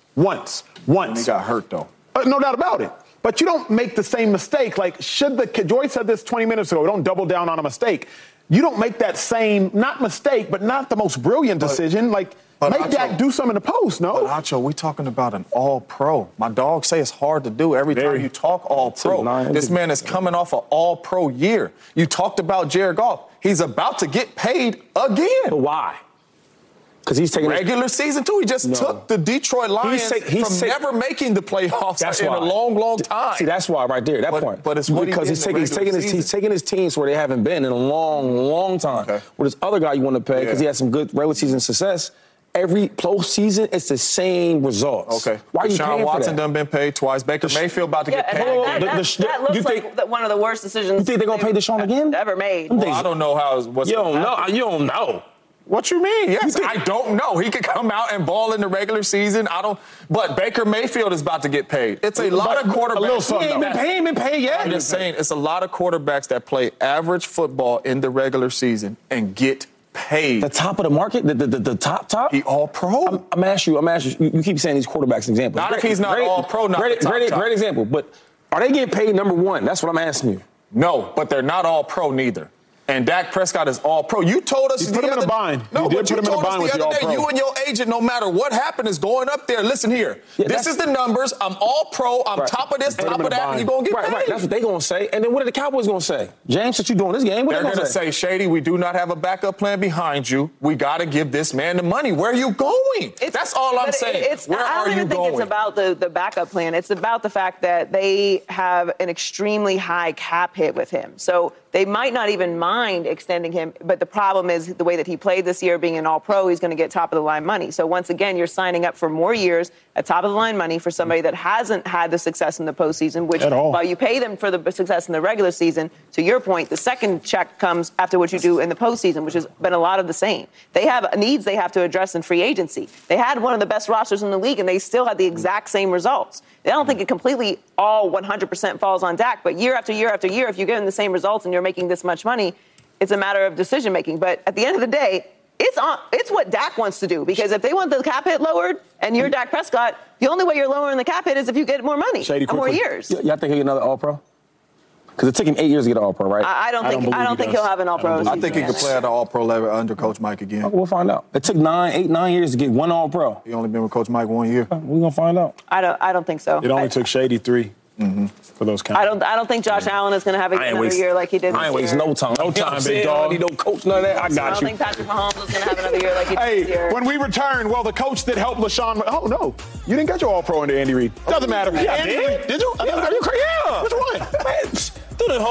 And he got hurt, though. No doubt about it. But you don't make the same mistake. Like, Joy said this 20 minutes ago, don't double down on a mistake. You don't make that same, not mistake, but not the most brilliant decision. Make Dak do something in the post, no? But, Acho, we're talking about an all-pro. My dog say it's hard to do every time you talk all-pro. This man is coming off an all-pro year. You talked about Jared Goff. He's about to get paid again. But why? Because he's taking regular season, too. He just took the Detroit Lions from never making the playoffs in a long, long time. See, that's why right there, that point. But it's what because he's taking his teams where they haven't been in a long, long time. Okay. With this other guy you want to pay because he had some good regular season success. Every postseason, it's the same results. Okay. Why are you paying Deshaun for Watson that? done been paid twice. Baker Mayfield about to get paid. That looks like one of the worst decisions. You think they're gonna pay Deshaun again? Ever made? Well, I don't know how. You don't know. What you mean? Yes, I don't know. He could come out and ball in the regular season. But Baker Mayfield is about to get paid. It's a lot of quarterbacks. He ain't been paid yet. I'm just saying, it's a lot of quarterbacks that play average football in the regular season and get paid. The top of the market? The top? He all-pro? I'm asking you. You keep saying these quarterbacks examples. Not if he's not all-pro, not the top. Great example. But are they getting paid number one? That's what I'm asking you. No, but they're not all-pro neither. And Dak Prescott is all-pro. You told us you put him in a bind. No, but you told us the other day, you and your agent, no matter what happened, is going up there. Listen here. This is the numbers. I'm all-pro. I'm top of this, top of that, and you're going to get paid. Right. That's what they're going to say. And then what are the Cowboys going to say? James, since you're doing this game, what they're going to say? Shady, we do not have a backup plan behind you. We got to give this man the money. Where are you going? That's all I'm saying. Where are you going? I don't even think it's about the backup plan. It's about the fact that they have an extremely high cap hit with him. So they might not even mind extending him, but the problem is the way that he played this year, being an all-pro, he's going to get top-of-the-line money. So once again, you're signing up for more years at top-of-the-line money for somebody that hasn't had the success in the postseason, which while you pay them for the success in the regular season, to your point, the second check comes after what you do in the postseason, which has been a lot of the same. They have needs they have to address in free agency. They had one of the best rosters in the league, and they still had the exact same results. I don't think it completely all 100% falls on Dak, but year after year after year, if you're getting the same results and you're making this much money, it's a matter of decision making. But at the end of the day, it's what Dak wants to do, because if they want the cap hit lowered and you're Dak Prescott, the only way you're lowering the cap hit is if you get more money and more years. Y'all think he'll get another All-Pro? Because it took him 8 years to get an All-Pro, right? I don't think he'll have an All-Pro. I think he could play at the All-Pro level under Coach Mike again. We'll find out. It took 9 years to get one All-Pro. He only been with Coach Mike 1 year. We're gonna find out. I don't think so. It only took Shady 3 for those kind. I don't think Josh Allen is going to have another year like he did this year. I ain't wasting no time. No time, big dog. I don't need no coach, none of that. I got you. I don't think Patrick Mahomes is going to have another year like he did this year. When we return, the coach that helped LaShawn. Oh, no. You didn't get your All-Pro under Andy Reid. Doesn't matter. Yeah, Andy Reid. Did you? Yeah. Are you crazy? Yeah. Which one? Man, do the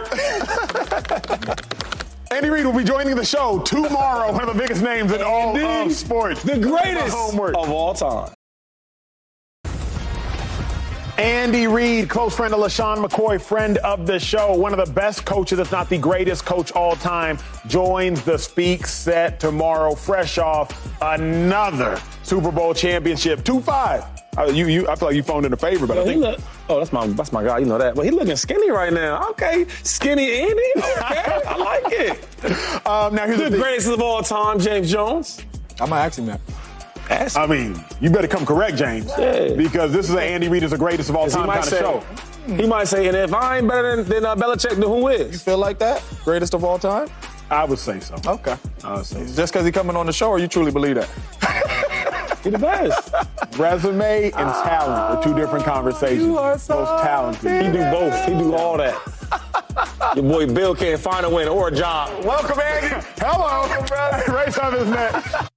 homework. Andy Reid will be joining the show tomorrow. One of the biggest names in all of sports. The greatest of all time. Andy Reid, close friend of LaShawn McCoy, friend of the show, one of the best coaches, if not the greatest coach all time, joins the Speak Set tomorrow, fresh off another Super Bowl championship. 2-5 I feel like you phoned in a favor, but I think. That's my guy. You know that. But he looking skinny right now. Okay, skinny Andy. Okay, I like it. Now here's the greatest of all time, James Jones. I'm gonna ask him that. I mean, you better come correct, James, because this is an Andy Reid is the greatest of all time kind of show. He might say, and if I ain't better than Belichick, then who is? You feel like that? Greatest of all time? I would say so. Okay. I would say so. Just because he's coming on the show, or you truly believe that? He the best. Resume and talent are two different conversations. You are so most talented. He do both. He do all that. Your boy Bill can't find a win or a job. Welcome, Andy. Hello. Ray Summers next.